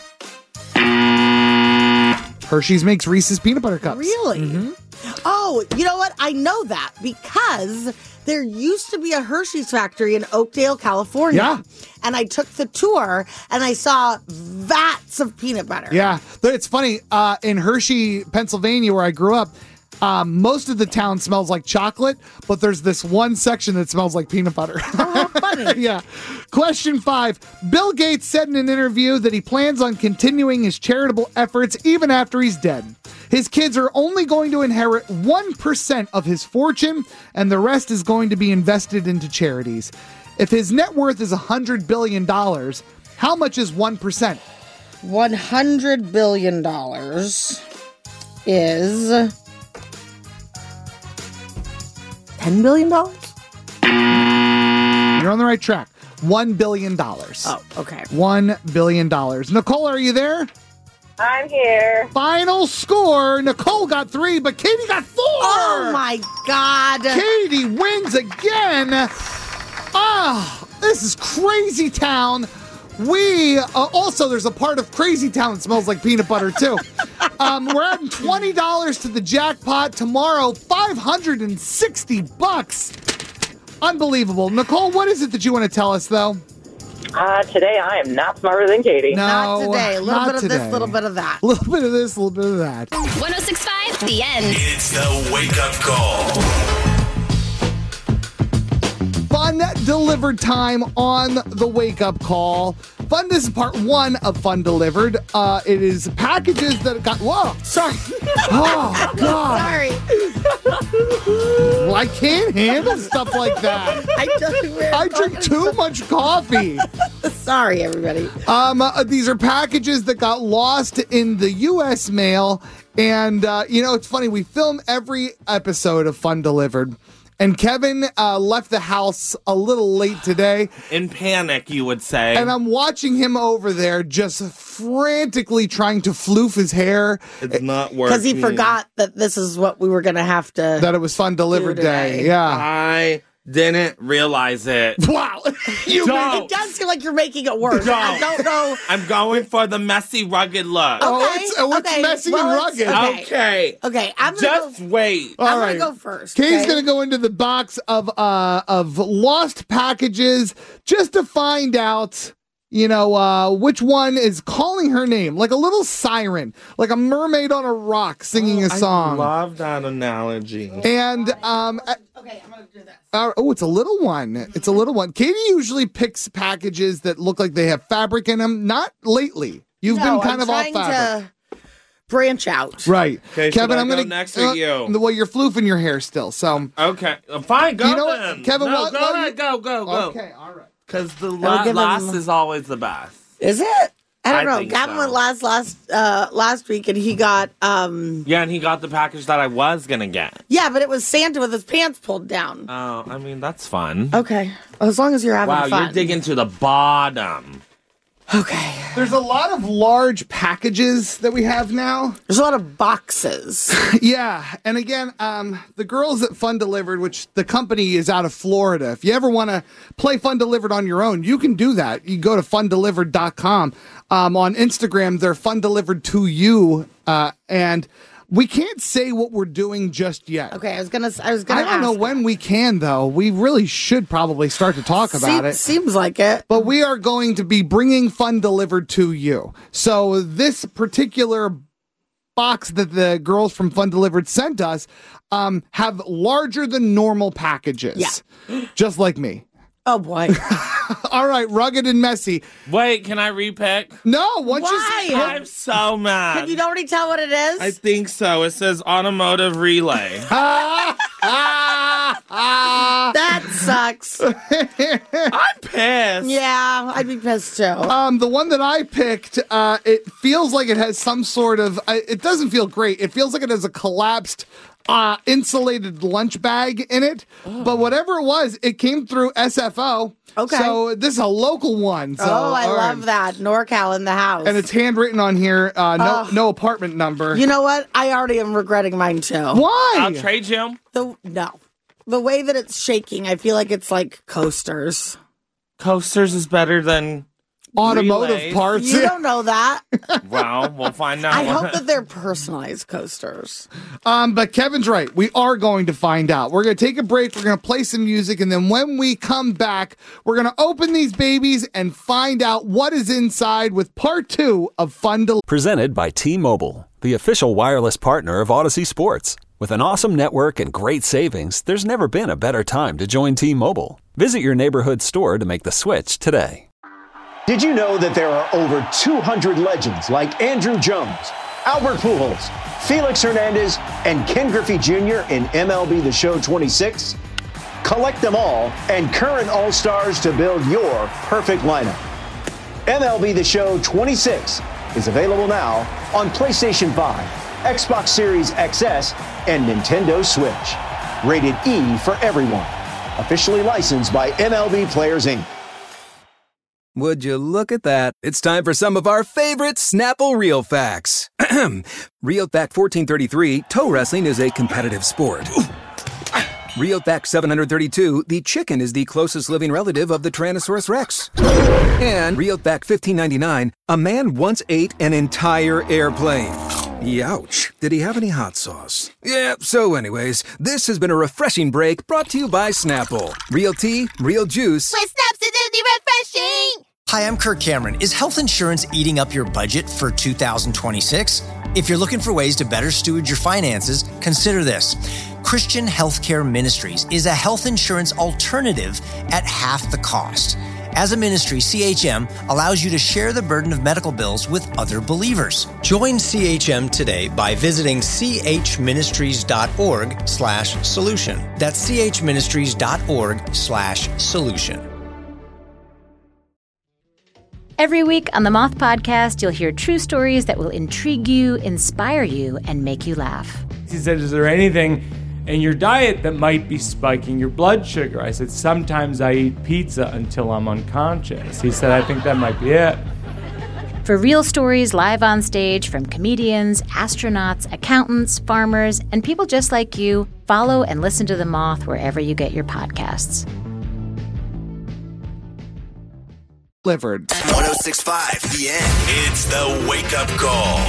Hershey's makes Reese's Peanut Butter Cups. Really? Mhm. Oh, you know what? I know that because there used to be a Hershey's factory in Oakdale, California. Yeah. And I took the tour and I saw vats of peanut butter. Yeah. But it's funny. Uh, in Hershey, Pennsylvania, where I grew up, um, most of the town smells like chocolate, but there's this one section that smells like peanut butter. Oh, how funny. Yeah. Question five. Bill Gates said in an interview that he plans on continuing his charitable efforts even after he's dead. His kids are only going to inherit one percent of his fortune, and the rest is going to be invested into charities. If his net worth is one hundred billion dollars, how much is one percent? one hundred billion dollars is ten billion dollars? You're on the right track. one billion dollars. Oh, okay. one billion dollars. Nicole, are you there? I'm here. Final score. Nicole got three, but Katie got four. Oh, my God. Katie wins again. Ah, this is Crazy Town. We, uh, also, there's a part of Crazy Town that smells like peanut butter, too. um, we're adding twenty dollars to the jackpot tomorrow. five hundred sixty bucks. Unbelievable. Nicole, what is it that you want to tell us, though? Uh, today I am not smarter than Katie. No, Not today. A little not bit of today. this, a little bit of that. A little bit of this, a little bit of that. one oh six point five, The End. It's the wake up call. Fun delivered time on the wake up call. Fun, this is part one of Fun Delivered. Uh, it is packages that got, whoa, sorry. Oh, God. Sorry. Well, I can't handle stuff like that. I, just, we're I drink too much coffee. Sorry, everybody. Um, uh, these are packages that got lost in the U S mail. And, uh, you know, it's funny. We film every episode of Fun Delivered. And Kevin uh, left the house a little late today. In panic, you would say. And I'm watching him over there just frantically trying to floof his hair. It's not working. Because he forgot that this is what we were going to have to. That it was Fun Delivered do Day. today. Yeah. I didn't realize it. Wow. You Don't. It does feel like you're making it worse. Don't. I don't know. I'm going for the messy, rugged look. Oh, Okay, it's, oh, it's okay. messy Well, and it's- rugged. okay. Okay. Okay, I'm gonna Just go. wait. All I'm right. gonna go first. Kate's okay? going to go into the box of uh of lost packages just to find out, you know, uh which one is calling her name, like a little siren, like a mermaid on a rock singing a song. I love that analogy. And um Okay, I'm gonna do this. uh, oh, it's a little one. It's a little one. Katie usually picks packages that look like they have fabric in them. Not lately. You've No, been kind I'm of off trying fabric. to branch out. Right. Okay, Kevin, should I I'm go going to next or you? Well, you're floofing your hair still. So Okay. Uh, Fine, go You know what, then. Kevin, No, what- go what ahead, you- go, go, go. Okay, all right. Because the I'll la- give him- last is always the best. Is it? I don't I know. think Gavin so. went last last uh, last week, and he got um. Yeah, and he got the package that I was gonna get. Yeah, but it was Santa with his pants pulled down. Oh, I mean that's fun. Okay, as long as you're having Wow, fun. you're digging to the bottom. Okay. There's a lot of large packages that we have now. There's a lot of boxes. Yeah, and again, um, the girls at Fun Delivered, which the company is out of Florida. If you ever want to play Fun Delivered on your own, you can do that. You go to fun delivered dot com. Um, on Instagram, they're Fun Delivered to you, uh, and we can't say what we're doing just yet. Okay, I was gonna. I was gonna. I don't know ask. when we can, though. We really should probably start to talk about Seem- it. Seems like it. But we are going to be bringing Fun Delivered to you. So this particular box that the girls from Fun Delivered sent us um, have larger than normal packages. Yeah. Just like me. Oh, boy. All right, rugged and messy. Wait, can I repick? No, once Why? you... I'm so mad. Can you already tell what it is? I think so. It says automotive relay. Ah, ah, ah. That sucks. I'm pissed. Yeah, I'd be pissed too. Um, the one that I picked, uh, it feels like it has some sort of. Uh, it doesn't feel great. It feels like it has a collapsed, uh, insulated lunch bag in it. Oh. But whatever it was, it came through S F O. Okay. So this is a local one. So, oh, I all love right. that. NorCal in the house. And it's handwritten on here. Uh, no, Uh, no apartment number. You know what? I already am regretting mine too. Why? I'll trade you. The no, the way that it's shaking, I feel like it's like coasters. Coasters is better than automotive relays. parts. You don't know that. Well, we'll find out. I hope that they're personalized coasters. Um, but Kevin's right. We are going to find out. We're going to take a break. We're going to play some music. And then when we come back, we're going to open these babies and find out what is inside with part two of Fun Delivered. Presented by T-Mobile, the official wireless partner of Odyssey Sports. With an awesome network and great savings, there's never been a better time to join T-Mobile. Visit your neighborhood store to make the switch today. Did you know that there are over two hundred legends like Andrew Jones, Albert Pujols, Felix Hernandez, and Ken Griffey Junior in M L B The Show twenty-six? Collect them all and current All-Stars to build your perfect lineup. M L B The Show twenty-six is available now on PlayStation five, Xbox Series X S, and Nintendo Switch. Rated E for everyone. Officially licensed by M L B Players, Incorporated. Would you look at that? It's time for some of our favorite Snapple Real Facts. Real Fact fourteen thirty-three, toe wrestling is a competitive sport. Real Fact seven hundred thirty-two, the chicken is the closest living relative of the Tyrannosaurus Rex. And Real Fact fifteen ninety-nine, a man once ate an entire airplane. Youch. Did he have any hot sauce? Yeah, so anyways, this has been a refreshing break brought to you by Snapple. Real tea, real juice. With Snaps Acidity Refreshing! Hi, I'm Kirk Cameron. Is health insurance eating up your budget for two thousand twenty-six? If you're looking for ways to better steward your finances, consider this. Christian Healthcare Ministries is a health insurance alternative at half the cost. As a ministry, C H M allows you to share the burden of medical bills with other believers. Join C H M today by visiting chministries.org slash solution. That's chministries.org slash solution. Every week on the Moth Podcast, you'll hear true stories that will intrigue you, inspire you, and make you laugh. He said, is there anything in your diet that might be spiking your blood sugar? I said, sometimes I eat pizza until I'm unconscious. He said, I think that might be it. For real stories live on stage from comedians, astronauts, accountants, farmers, and people just like you, follow and listen to The Moth wherever you get your podcasts. Delivered. one oh six point five The End. It's the wake up call.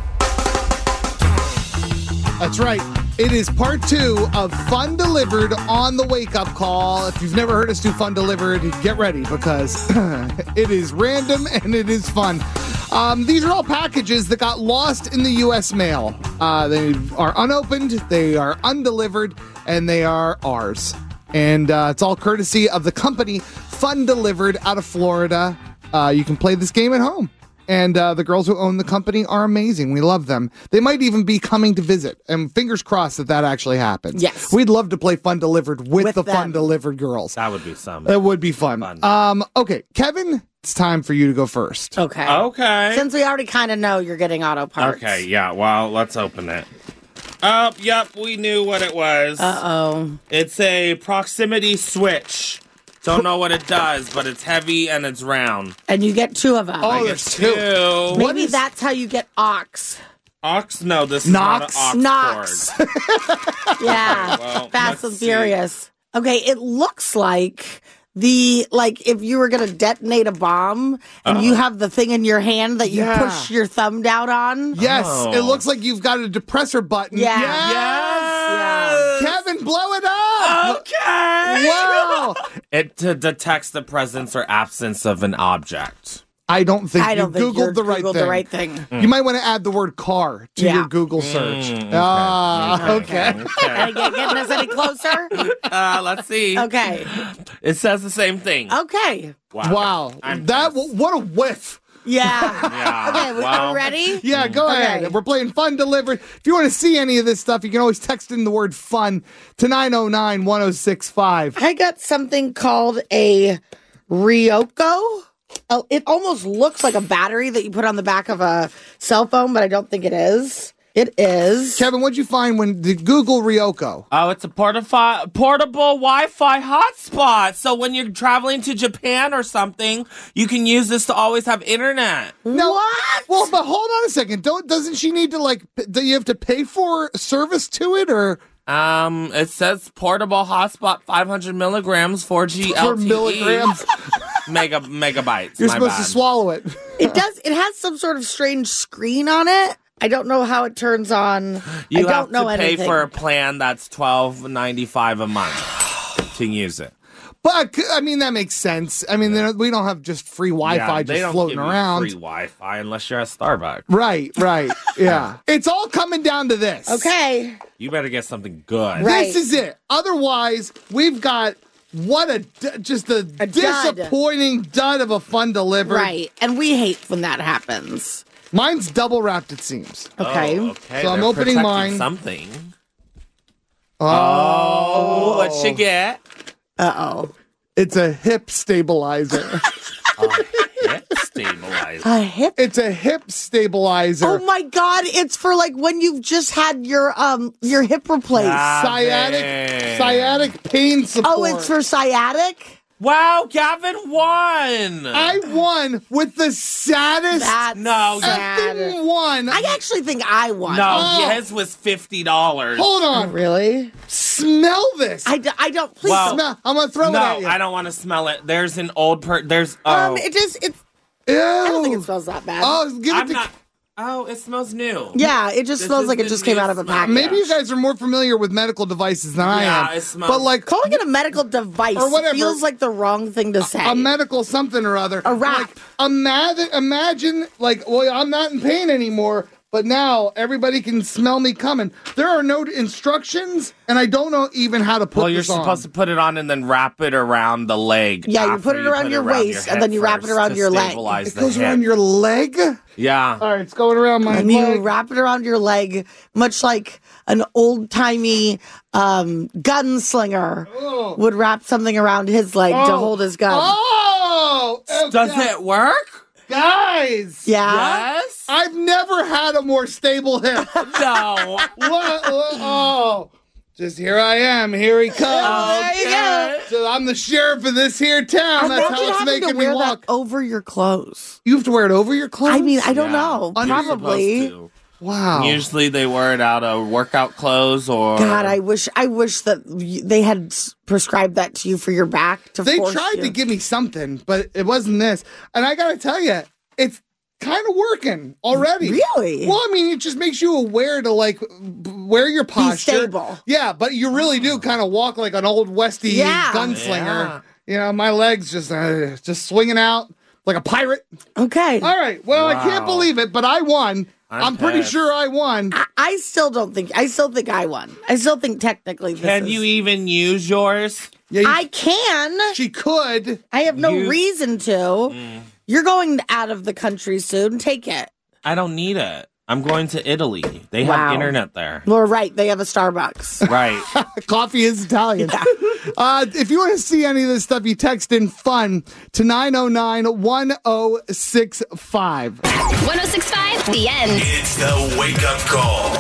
That's right. It is part two of Fun Delivered on the Wake Up Call. If you've never heard us do Fun Delivered, get ready because it is random and it is fun. Um, these are all packages that got lost in the U S mail. Uh, they are unopened, they are undelivered, and they are ours. And uh, it's all courtesy of the company Fun Delivered out of Florida. Uh, you can play this game at home. And uh, the girls who own the company are amazing. We love them. They might even be coming to visit. And fingers crossed that that actually happens. Yes. We'd love to play Fun Delivered with, With the them. Fun Delivered girls. That would be some. It would be fun. Fun. Um, okay, Kevin, it's time for you to go first. Okay. Okay. Since we already kind of know you're getting auto parts. Okay, yeah, well, let's open it. Oh, yep, we knew what it was. Uh-oh. It's a proximity switch. Don't know what it does, but it's heavy and it's round. And you get two of them. Oh, I there's get two. two. Maybe that's how you get ox. Ox? No, this is Nox? not an ox Nox. cord. Yeah. Well, Fast let's and see. Furious. Okay, it looks like the like if you were gonna detonate a bomb and Uh-oh. you have the thing in your hand that you Yeah. push your thumb down on. Yes, Oh. it looks like you've got a depressor button. Yeah. Yes! Yes! Kevin, blow it up! Okay! Wow! It to detects the presence or absence of an object. I don't think I don't you think Googled you're the right Googled thing. the right thing. You might want to add the word car to Yeah. your Google search. Mm, okay. Ah, okay. Are you getting us any closer? Uh, let's see. Okay. It says the same thing. Okay. Wow. I'm That pissed. what a whiff. Yeah. Yeah. Okay, we- well, are we ready? Yeah, go Okay. ahead. We're playing Fun Delivered. If you want to see any of this stuff, you can always text in the word fun to nine oh nine, one oh six five. I got something called a Ryoko. Oh, it almost looks like a battery that you put on the back of a cell phone, but I don't think it is. It is. Kevin, what'd you find when the Google Ryoko? Oh, it's a portafi- portable Wi-Fi hotspot. So when you're traveling to Japan or something, you can use this to always have internet. No, What? well, but hold on a second. Don't doesn't she need to like? p- Do you have to pay for service to it or Um, it says portable hotspot, five hundred milligrams, four G for L T E, milligrams? mega megabytes. You're my supposed bad. to swallow it. It does. It has some sort of strange screen on it. I don't know how it turns on. You I don't have know to pay anything. for a plan that's twelve ninety five a month to use it. But I mean that makes sense. I mean there- we don't have just free Wi-Fi Yeah, they just don't floating give you around. free Wi-Fi unless you're at Starbucks. Right, right, yeah. It's all coming down to this. Okay. You better get something good. Right. This is it. Otherwise, we've got what a d- just a, A dud. disappointing dud of a Fun Delivered. Right. And we hate when that happens. Mine's double wrapped. It seems. Okay. Oh, okay. So I'm They're opening protecting mine. Something. Oh, Oh, what'd you get? Uh oh. it's a hip stabilizer. Hip stabilizer. A hip. It's a hip stabilizer. Oh my God! It's for like when you've just had your um your hip replaced. Ah. Sciatic, Gavin. sciatic pain support. Oh, it's for sciatic. Wow, Gavin won. I won with the saddest That's No, sad. effing one. I actually think I won. no, Oh. his was fifty dollars. Hold Oh, on. really? Smell this. I, d- I don't. Please. Well, Smell. I'm gonna throw it No, at you. I don't want to smell it. There's an old per. There's oh, um. It just. It's. Ew. I don't think it smells that bad. Oh, give it I'm to. not. Oh, it smells new. Yeah, it just This smells is like it the just came new out of a smell. package. Maybe you guys are more familiar with medical devices than I Yeah, am. it smells- But like Calling it a medical device Or whatever. feels like the wrong thing to say. a medical something or other. A wrap. Like, imagine, imagine, like, well, I'm not in pain anymore, but now everybody can smell me coming. There are no instructions, and I don't know even how to put Well, you're this on. supposed to put it on and then wrap it around the leg. Yeah, you after put it around your waist, and head then you wrap it first around to your leg. stabilize It the goes hip. around your leg. Yeah. All right, it's going around my and you leg. wrap it around your leg, much like an old timey um, gunslinger Oh. would wrap something around his leg to Oh. hold his gun. Oh, oh, Does God. it work? guys? Yeah. Yes. I've never had a more stable hip. No. What? Oh, just here I am. Here he comes. Oh, there you go. So I'm the sheriff of this here town. That's Imagine how it's having making to me wear walk. that over your clothes. You have to wear it over your clothes? I mean, I don't Yeah. know. Under- You're Probably. supposed to. Wow. Usually they wear it out of workout clothes or. God, I wish I wish that y- they had s- prescribed that to you for your back to They force tried you. to give me something, but it wasn't this. And I got to tell you, it's kind of working already. Really? Well, I mean, it just makes you aware to like b- wear your posture. stable. Yeah, but you really do kind of walk like an old Westy Yeah. gunslinger. Yeah. You know, my legs just uh, just swinging out like a pirate. Okay. All right. Well, I can't Wow. believe it, but I won. I'm, I'm pretty pissed. sure I won. I, I still don't think I still think I won. I still think technically this Can is- you even use yours? Yeah, you- I can. she could. I have no You- reason to. You're going out of the country soon. Take it. I don't need it. I'm going to Italy. They Wow. have internet there. Well, right. They have a Starbucks. Right. Coffee is Italian. Yeah. Uh, if you want to see any of this stuff, you text in fun to nine oh nine, one oh six five. one oh six point five, The End. It's the wake up call.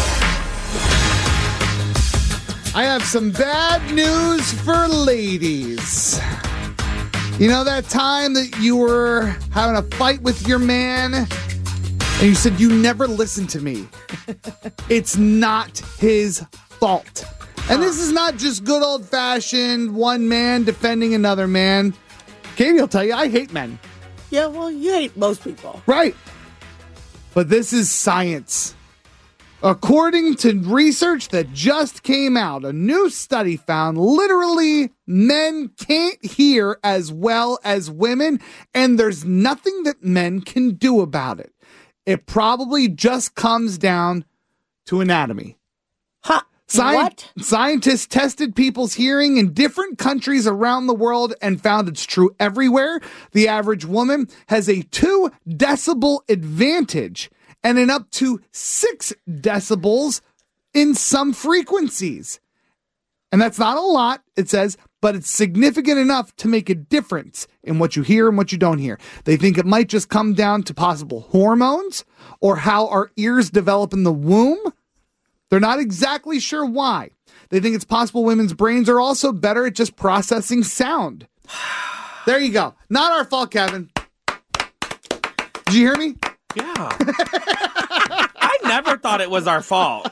I have some bad news for ladies. You know that time that you were having a fight with your man and you said you never listened to me? It's not his fault. And this is not just good old-fashioned one man defending another man. Katie will tell you, I hate men. Yeah, well, you hate most people. Right. But this is science. According to research that just came out, a new study found literally men can't hear as well as women, and there's nothing that men can do about it. It probably just comes down to anatomy. Huh. Sci- What? Scientists tested people's hearing in different countries around the world and found it's true everywhere. The average woman has a two decibel advantage and an up to six decibels in some frequencies. And that's not a lot, it says, but it's significant enough to make a difference in what you hear and what you don't hear. They think it might just come down to possible hormones or how our ears develop in the womb. They're not exactly sure why. They think it's possible women's brains are also better at just processing sound. There you go. Not our fault, Kevin. Did you hear me? Yeah. I never thought it was our fault.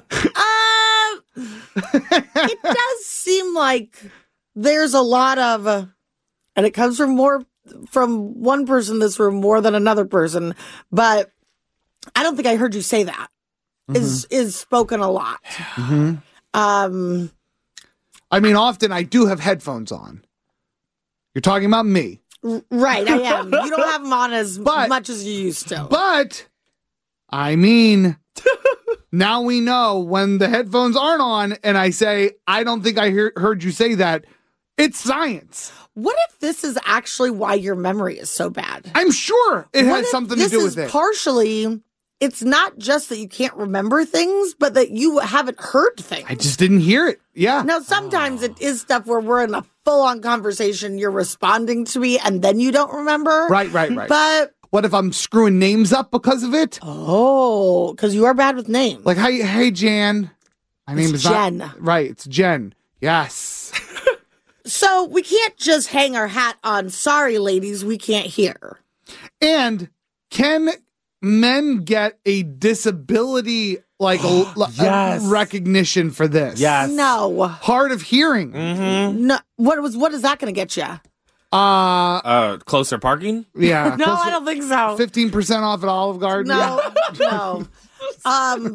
Uh, it does seem like there's a lot of, uh, and it comes from more from one person in this room more than another person, but I don't think I heard you say that. Mm-hmm. Is is spoken a lot. Mm-hmm. Um, I mean, often I do have headphones on. You're talking about me. Right, I am. You don't have them on as But- much as you used to. But, I mean, now we know when the headphones aren't on and I say, I don't think I hear, heard you say that, it's science. What if this is actually why your memory is so bad? I'm sure it What has if something to this do is with it. Partially, it's not just that you can't remember things, but that you haven't heard things. I just didn't hear it. Yeah. Now, sometimes it is stuff where we're in a full-on conversation, you're responding to me, and then you don't remember. Right, right, right. But, What if I'm screwing names up because of it? oh, because you are bad with names. Like, hey, hey, Jan. My name It's is Jen. Not, right, it's Jen. Yes. So we can't just hang our hat on, sorry, ladies, we can't hear. And can men get a disability like a, Yes. a recognition for this? Yes. No. Hard of hearing. Mm-hmm. No. What was? What is that going to get you? Uh, Uh, closer parking? yeah. No, close I to don't think so. fifteen percent off at Olive Garden. No, no. Um,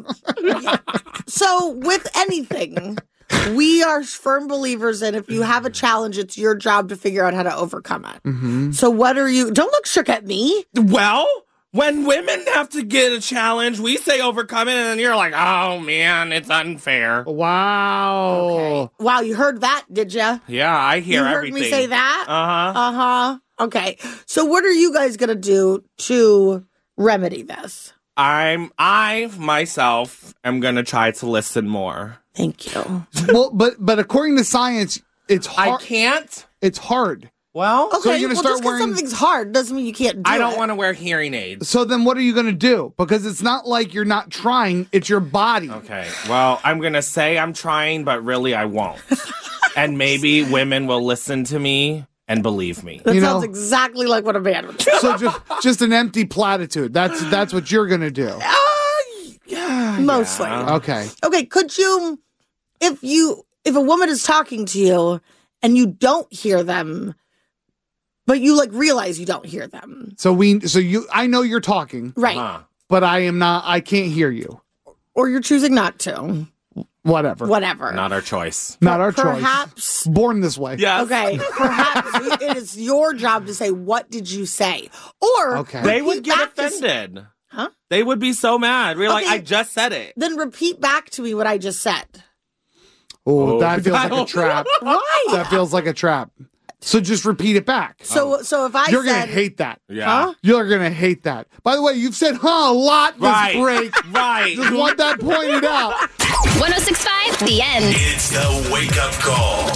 so with anything, we are firm believers in if you have a challenge, it's your job to figure out how to overcome it. Mm-hmm. So what are you? Don't look shook at me. Well, when women have to get a challenge, we say overcome it, and then you're like, oh man, it's unfair. Wow. Okay. Wow, you heard that, did you? Yeah, I hear You heard everything. me say that? Uh-huh. Uh-huh. Okay. So what are you guys going to do to remedy this? I'm, I, myself, am going to try to listen more. Thank you. Well, but but according to science, it's I hard. can't. It's hard. Well, Okay, So you're gonna well, start just 'cause wearing- something's hard doesn't mean you can't do I don't it. want to wear hearing aids. So then what are you going to do? Because it's not like you're not trying. It's your body. Okay, well, I'm going to say I'm trying, but really I won't. And maybe women will listen to me and believe me. That You sounds know- exactly like what a man would do. So just just an empty platitude. That's that's what you're going to do. Uh, yeah, mostly. Yeah. Okay. Okay, could you, if you, if a woman is talking to you and you don't hear them, but you like realize you don't hear them, So we so you I know you're talking, right? Huh. but I am not I can't hear you. Or you're choosing not to, Whatever. whatever. Not our choice. Not our choice. Perhaps. Born this way. Yes. Okay, perhaps it is your job to say, what did you say? Or Okay. They would repeat get back to- offended. Huh? They would be so mad. We're like, Okay. I just said it. Then repeat back to me what I just said. Oh, Oh. that feels like a trap. Why? That feels like a trap. So just repeat it back. So, so if I You're said, gonna hate that. Yeah. Huh? You're gonna hate that. By the way, you've said huh a lot this Right. break. Right. Just want that pointed out. one oh six point five, The End. It's the wake-up call.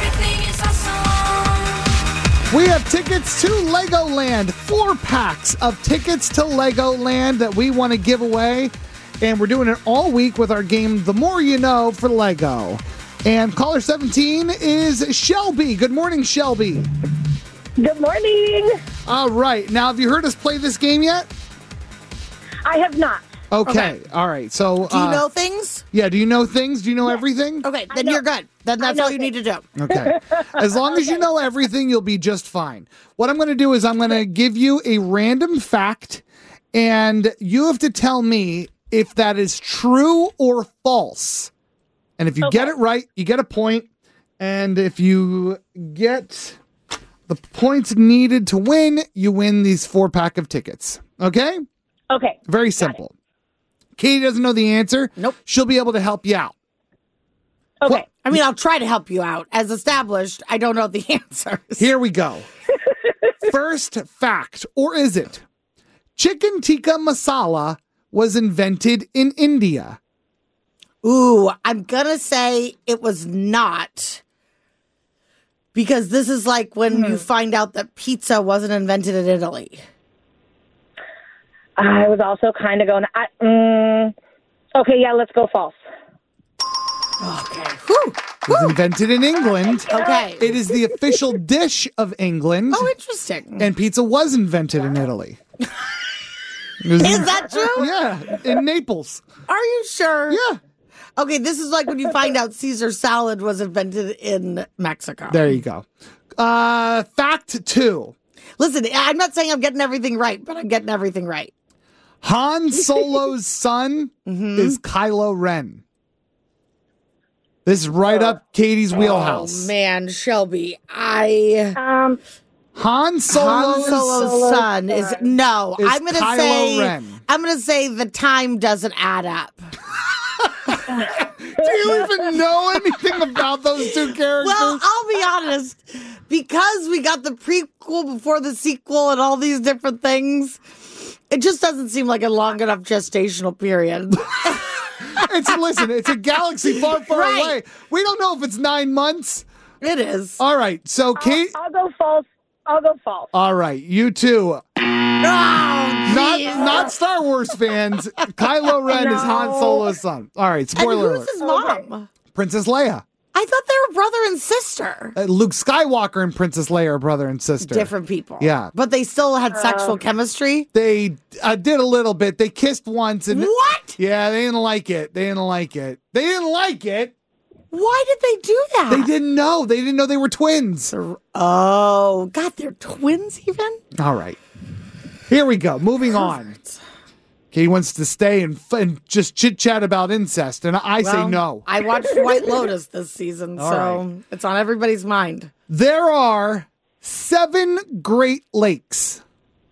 We have tickets to Legoland. Four packs of tickets to Legoland that we want to give away. And we're doing it all week with our game, The More You Know, for Lego. And caller seventeen is Shelby. Good morning, Shelby. Good morning. All right. Now, have you heard us play this game yet? I have not. Okay. Okay. All right. So, do you uh, know things? Yeah. Do you know things? Do you know everything? Okay, then you're good. Then that's all you need to do. Okay. As long as you know everything, you'll be just fine. What I'm going to do is I'm going to give you a random fact, and you have to tell me if that is true or false. And if you Okay. get it right, you get a point. And if you get the points needed to win, you win these four pack of tickets. Okay? Okay. Very simple. Katie doesn't know the answer. Nope. She'll be able to help you out. Okay. I mean, I'll try to help you out. As established, I don't know the answers. Here we go. First fact, or is it? Chicken tikka masala was invented in India. Ooh, I'm going to say it was not. Because this is like when you find out that pizza wasn't invented in Italy. I was also kind of going, I, mm, okay, yeah, let's go false. Okay. Whew. It was invented in England. Okay. It is the official dish of England. Oh, interesting. And pizza was invented in Italy. Is that true? Yeah, in Naples. Are you sure? Yeah. Okay, this is like when you find out Caesar salad was invented in Mexico. There you go. Uh, fact two. Listen, I'm not saying I'm getting everything right, but I'm getting everything right. Han Solo's son Mm-hmm. is Kylo Ren. This is right up Katie's wheelhouse. Oh, man, Shelby, I... Um, Han Solo's, Han Solo's son is... No, is I'm going to Kylo say... Ren. I'm going to say the time doesn't add up. Do you even know anything about those two characters? Well, I'll be honest. Because we got the prequel before the sequel and all these different things, it just doesn't seem like a long enough gestational period. It's listen, it's a galaxy far, far Right. away. We don't know if it's nine months. It is. All right, so Kate. I'll, I'll go false. I'll go false. All right, you two. Oh, Not geez. not Star Wars fans. Kylo Ren is Han No. Solo's son. All right, And spoiler who's alert. his mom? Princess Leia. I thought they were brother and sister. Uh, Luke Skywalker and Princess Leia are brother and sister. Different people. Yeah. But they still had sexual chemistry. They uh, did a little bit. They kissed once and What? yeah, they didn't like it. They didn't like it. They didn't like it. Why did they do that? They didn't know. They didn't know they were twins. Oh, God, they're twins even? All right. Here we go. Moving on. He wants to stay and, f- and just chit chat about incest, and I say Well, no. I watched White Lotus this season, All so right. it's on everybody's mind. There are seven Great Lakes.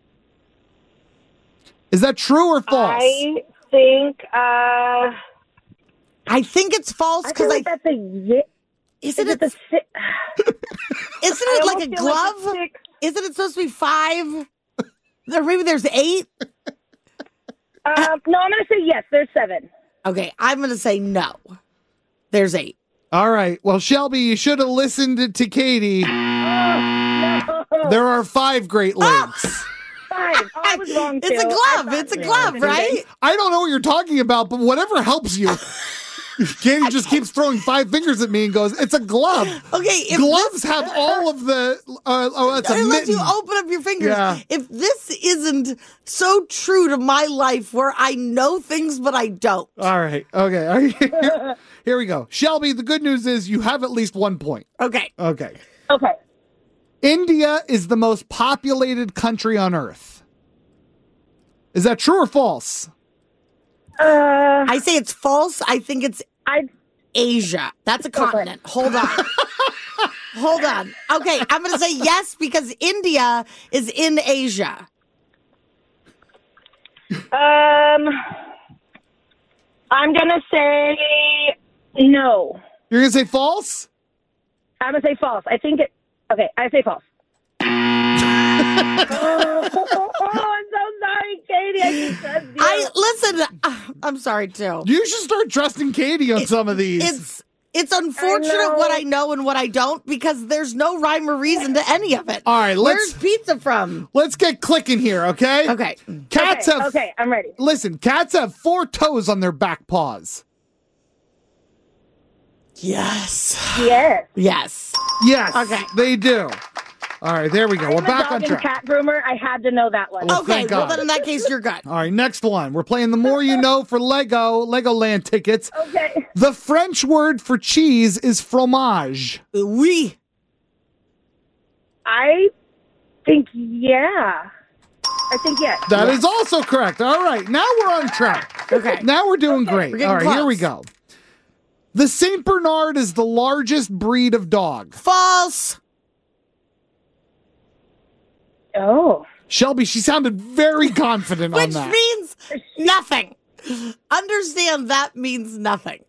Is that true or false? I think, uh... I think it's false I feel because I, like that's a... Ye- isn't is it, it the si- isn't I it like almost a feel like glove? it's six. Isn't it supposed to be five? Or maybe there's eight? Um, no, I'm going to say yes. There's seven. Okay, I'm going to say no. There's eight. All right. Well, Shelby, you should have listened to, to Katie. No. There are five Great Lakes. Five. Oh, I was wrong, It's a too. glove. I It's a thought- glove, right? I don't know what you're talking about, but whatever helps you. Katie just keeps throwing five fingers at me and goes, "It's a glove." Okay, if gloves this- have all of the. Uh, oh, that's a Unless mitten. you open up your fingers. Yeah. If this isn't so true to my life where I know things but I don't. All right. Okay. All right. Here, here we go. Shelby, the good news is you have at least one point. Okay. Okay. Okay. India is the most populated country on Earth. Is that true or false? Uh, I say it's false. I think it's I Asia. That's a continent. Hold on. Hold on. Okay, I'm going to say yes because India is in Asia. Um, I'm gonna say no. You're going to say false? I'm gonna say false. I think it. Okay, I say false. oh, oh, oh, I'm so sorry, Katie. I just trust you. I listen. uh, I'm sorry too. You should start trusting Katie on It- some of these. It's it's unfortunate I know. what I know and what I don't because there's no rhyme or reason to any of it. All right, let's- Where's pizza from? Let's get clicking here, okay? Okay. Cats okay, have okay, I'm ready. Listen, cats have four toes on their back paws. Yes. Yes. Yes. Yes. Okay. They do. All right, there we go. We're I'm a back dog on and track. cat groomer. I had to know that one. Well, Okay, thank well God. then in that case you're good. All right, next one. We're playing The More You Know for Lego, Legoland tickets. Okay. The French word for cheese is fromage. Oui. I think yeah. I think yes. That is also correct. All right, now we're on track. Okay. Now we're doing Okay, great. we're getting All right, here we close. go. The Saint Bernard is the largest breed of dog. False. Oh. Shelby, she sounded very confident on Which that. means nothing. Understand that means nothing.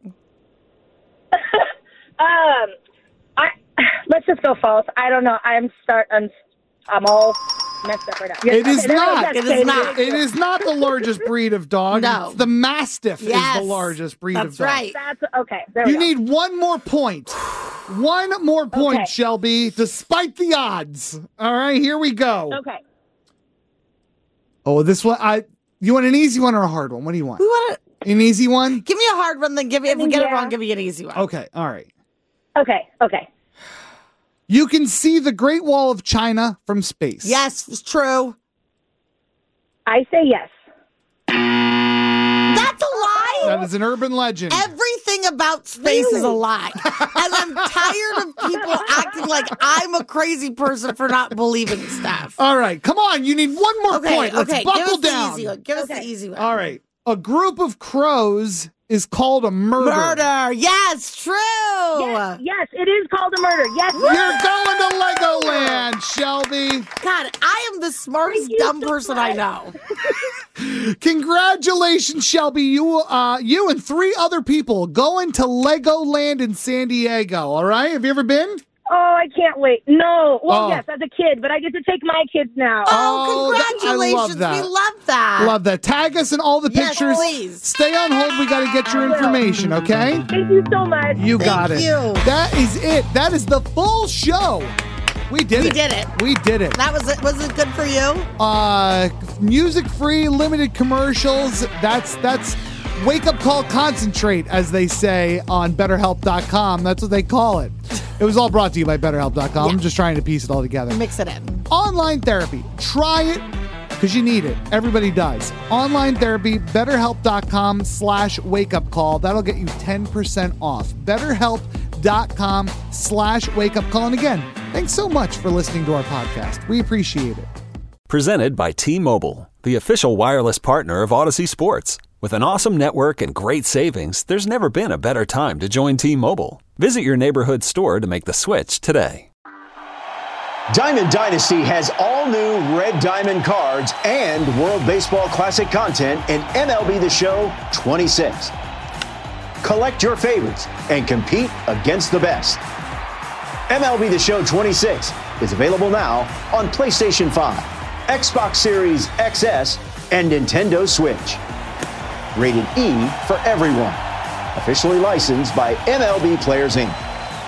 Um, I let's just go false. I don't know. I'm start. I'm. I'm all messed up right now. It is Okay, not. that's It is Katie. not. It is not the largest breed of dog. No. It's the Mastiff Yes, is the largest breed of that's dog. right. That's okay. There we You go. need one more point. One more point, Okay. Shelby, despite the odds. All right, here we go. Okay. Oh, this one. I. You want an easy one or a hard one? What do you want? We want to An easy one? give me a hard one, then give me if we get it Yeah. wrong, give me an easy one. Okay. All right. Okay. Okay. You can see the Great Wall of China from space. Yes, it's true. I say yes. That's a lie. That is an urban legend. Everything about space is a lie. And I'm tired of people acting like I'm a crazy person for not believing stuff. All right, come on. You need one more Okay, point. Let's okay, buckle give us down. the easy one. Give us the easy one. All right. A group of crows is called a murder. Murder. Yes, true. Yes, yes, it is called a murder. Yes. You're going to Legoland, Shelby. God, I am the smartest dumb person I know. Congratulations, Shelby. You uh you and three other people going to Legoland in San Diego. All right? Have you ever been? Oh, I can't wait. No. Well, Oh. yes, as a kid, but I get to take my kids now. Oh, that- I congratulations. love that. We love that. Love that. Tag us in all the Yes, pictures. please. Stay on hold. We got to get your information, okay? Thank you so much. You got Thank it. you. That is it. That is the full show. We did We it. did it. We did it. That was it. Was it good for you? Uh, music free, limited commercials. That's that's wake up call concentrate, as they say on better help dot com. That's what they call it. It was all brought to you by better help dot com. Yeah. I'm just trying to piece it all together. Mix it in. Online therapy. Try it because you need it. Everybody does. Online therapy, betterhelp.com slash wake up call. That'll get you ten percent off. betterhelp.com slash wake up call. And again, thanks so much for listening to our podcast. We appreciate it. Presented by T-Mobile, the official wireless partner of Odyssey Sports. With an awesome network and great savings, there's never been a better time to join T-Mobile. Visit your neighborhood store to make the switch today. Diamond Dynasty has all new Red Diamond cards and World Baseball Classic content in M L B The Show twenty-six. Collect your favorites and compete against the best. M L B The Show twenty-six is available now on PlayStation five, Xbox Series X S, and Nintendo Switch. Rated E for everyone. Officially licensed by M L B Players Incorporated.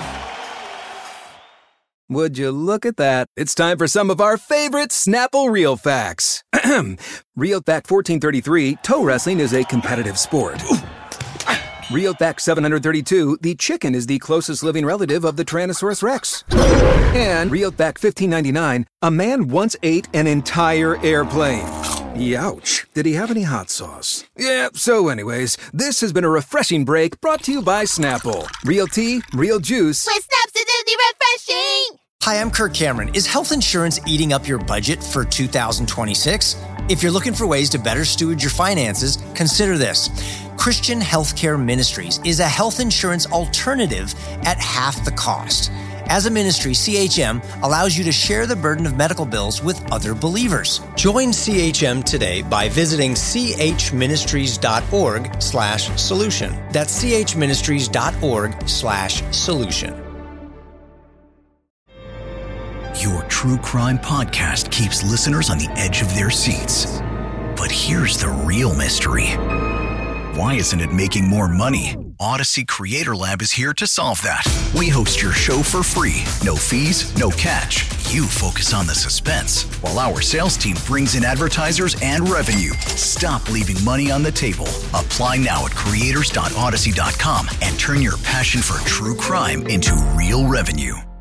Would you look at that? It's time for some of our favorite Snapple Real Facts. Real Fact fourteen thirty-three, toe wrestling is a competitive sport. Real Fact seven hundred thirty-two, the chicken is the closest living relative of the Tyrannosaurus Rex. And Real Fact fifteen ninety-nine, a man once ate an entire airplane. Youch. Did he have any hot sauce? Yeah, so anyways, this has been a refreshing break brought to you by Snapple. Real tea, real juice. With Snaps, it is refreshing. Hi, I'm Kirk Cameron. Is health insurance eating up your budget for two thousand twenty-six? If you're looking for ways to better steward your finances, consider this. Christian Healthcare Ministries is a health insurance alternative at half the cost. As a ministry, C H M allows you to share the burden of medical bills with other believers. Join C H M today by visiting chministries.org slash solution. That's chministries.org slash solution. Your true crime podcast keeps listeners on the edge of their seats. But here's the real mystery. Why isn't it making more money? Odyssey Creator Lab is here to solve that. We host your show for free. No fees, no catch. You focus on the suspense, while our sales team brings in advertisers and revenue. Stop leaving money on the table. Apply now at creators dot odyssey dot com and turn your passion for true crime into real revenue.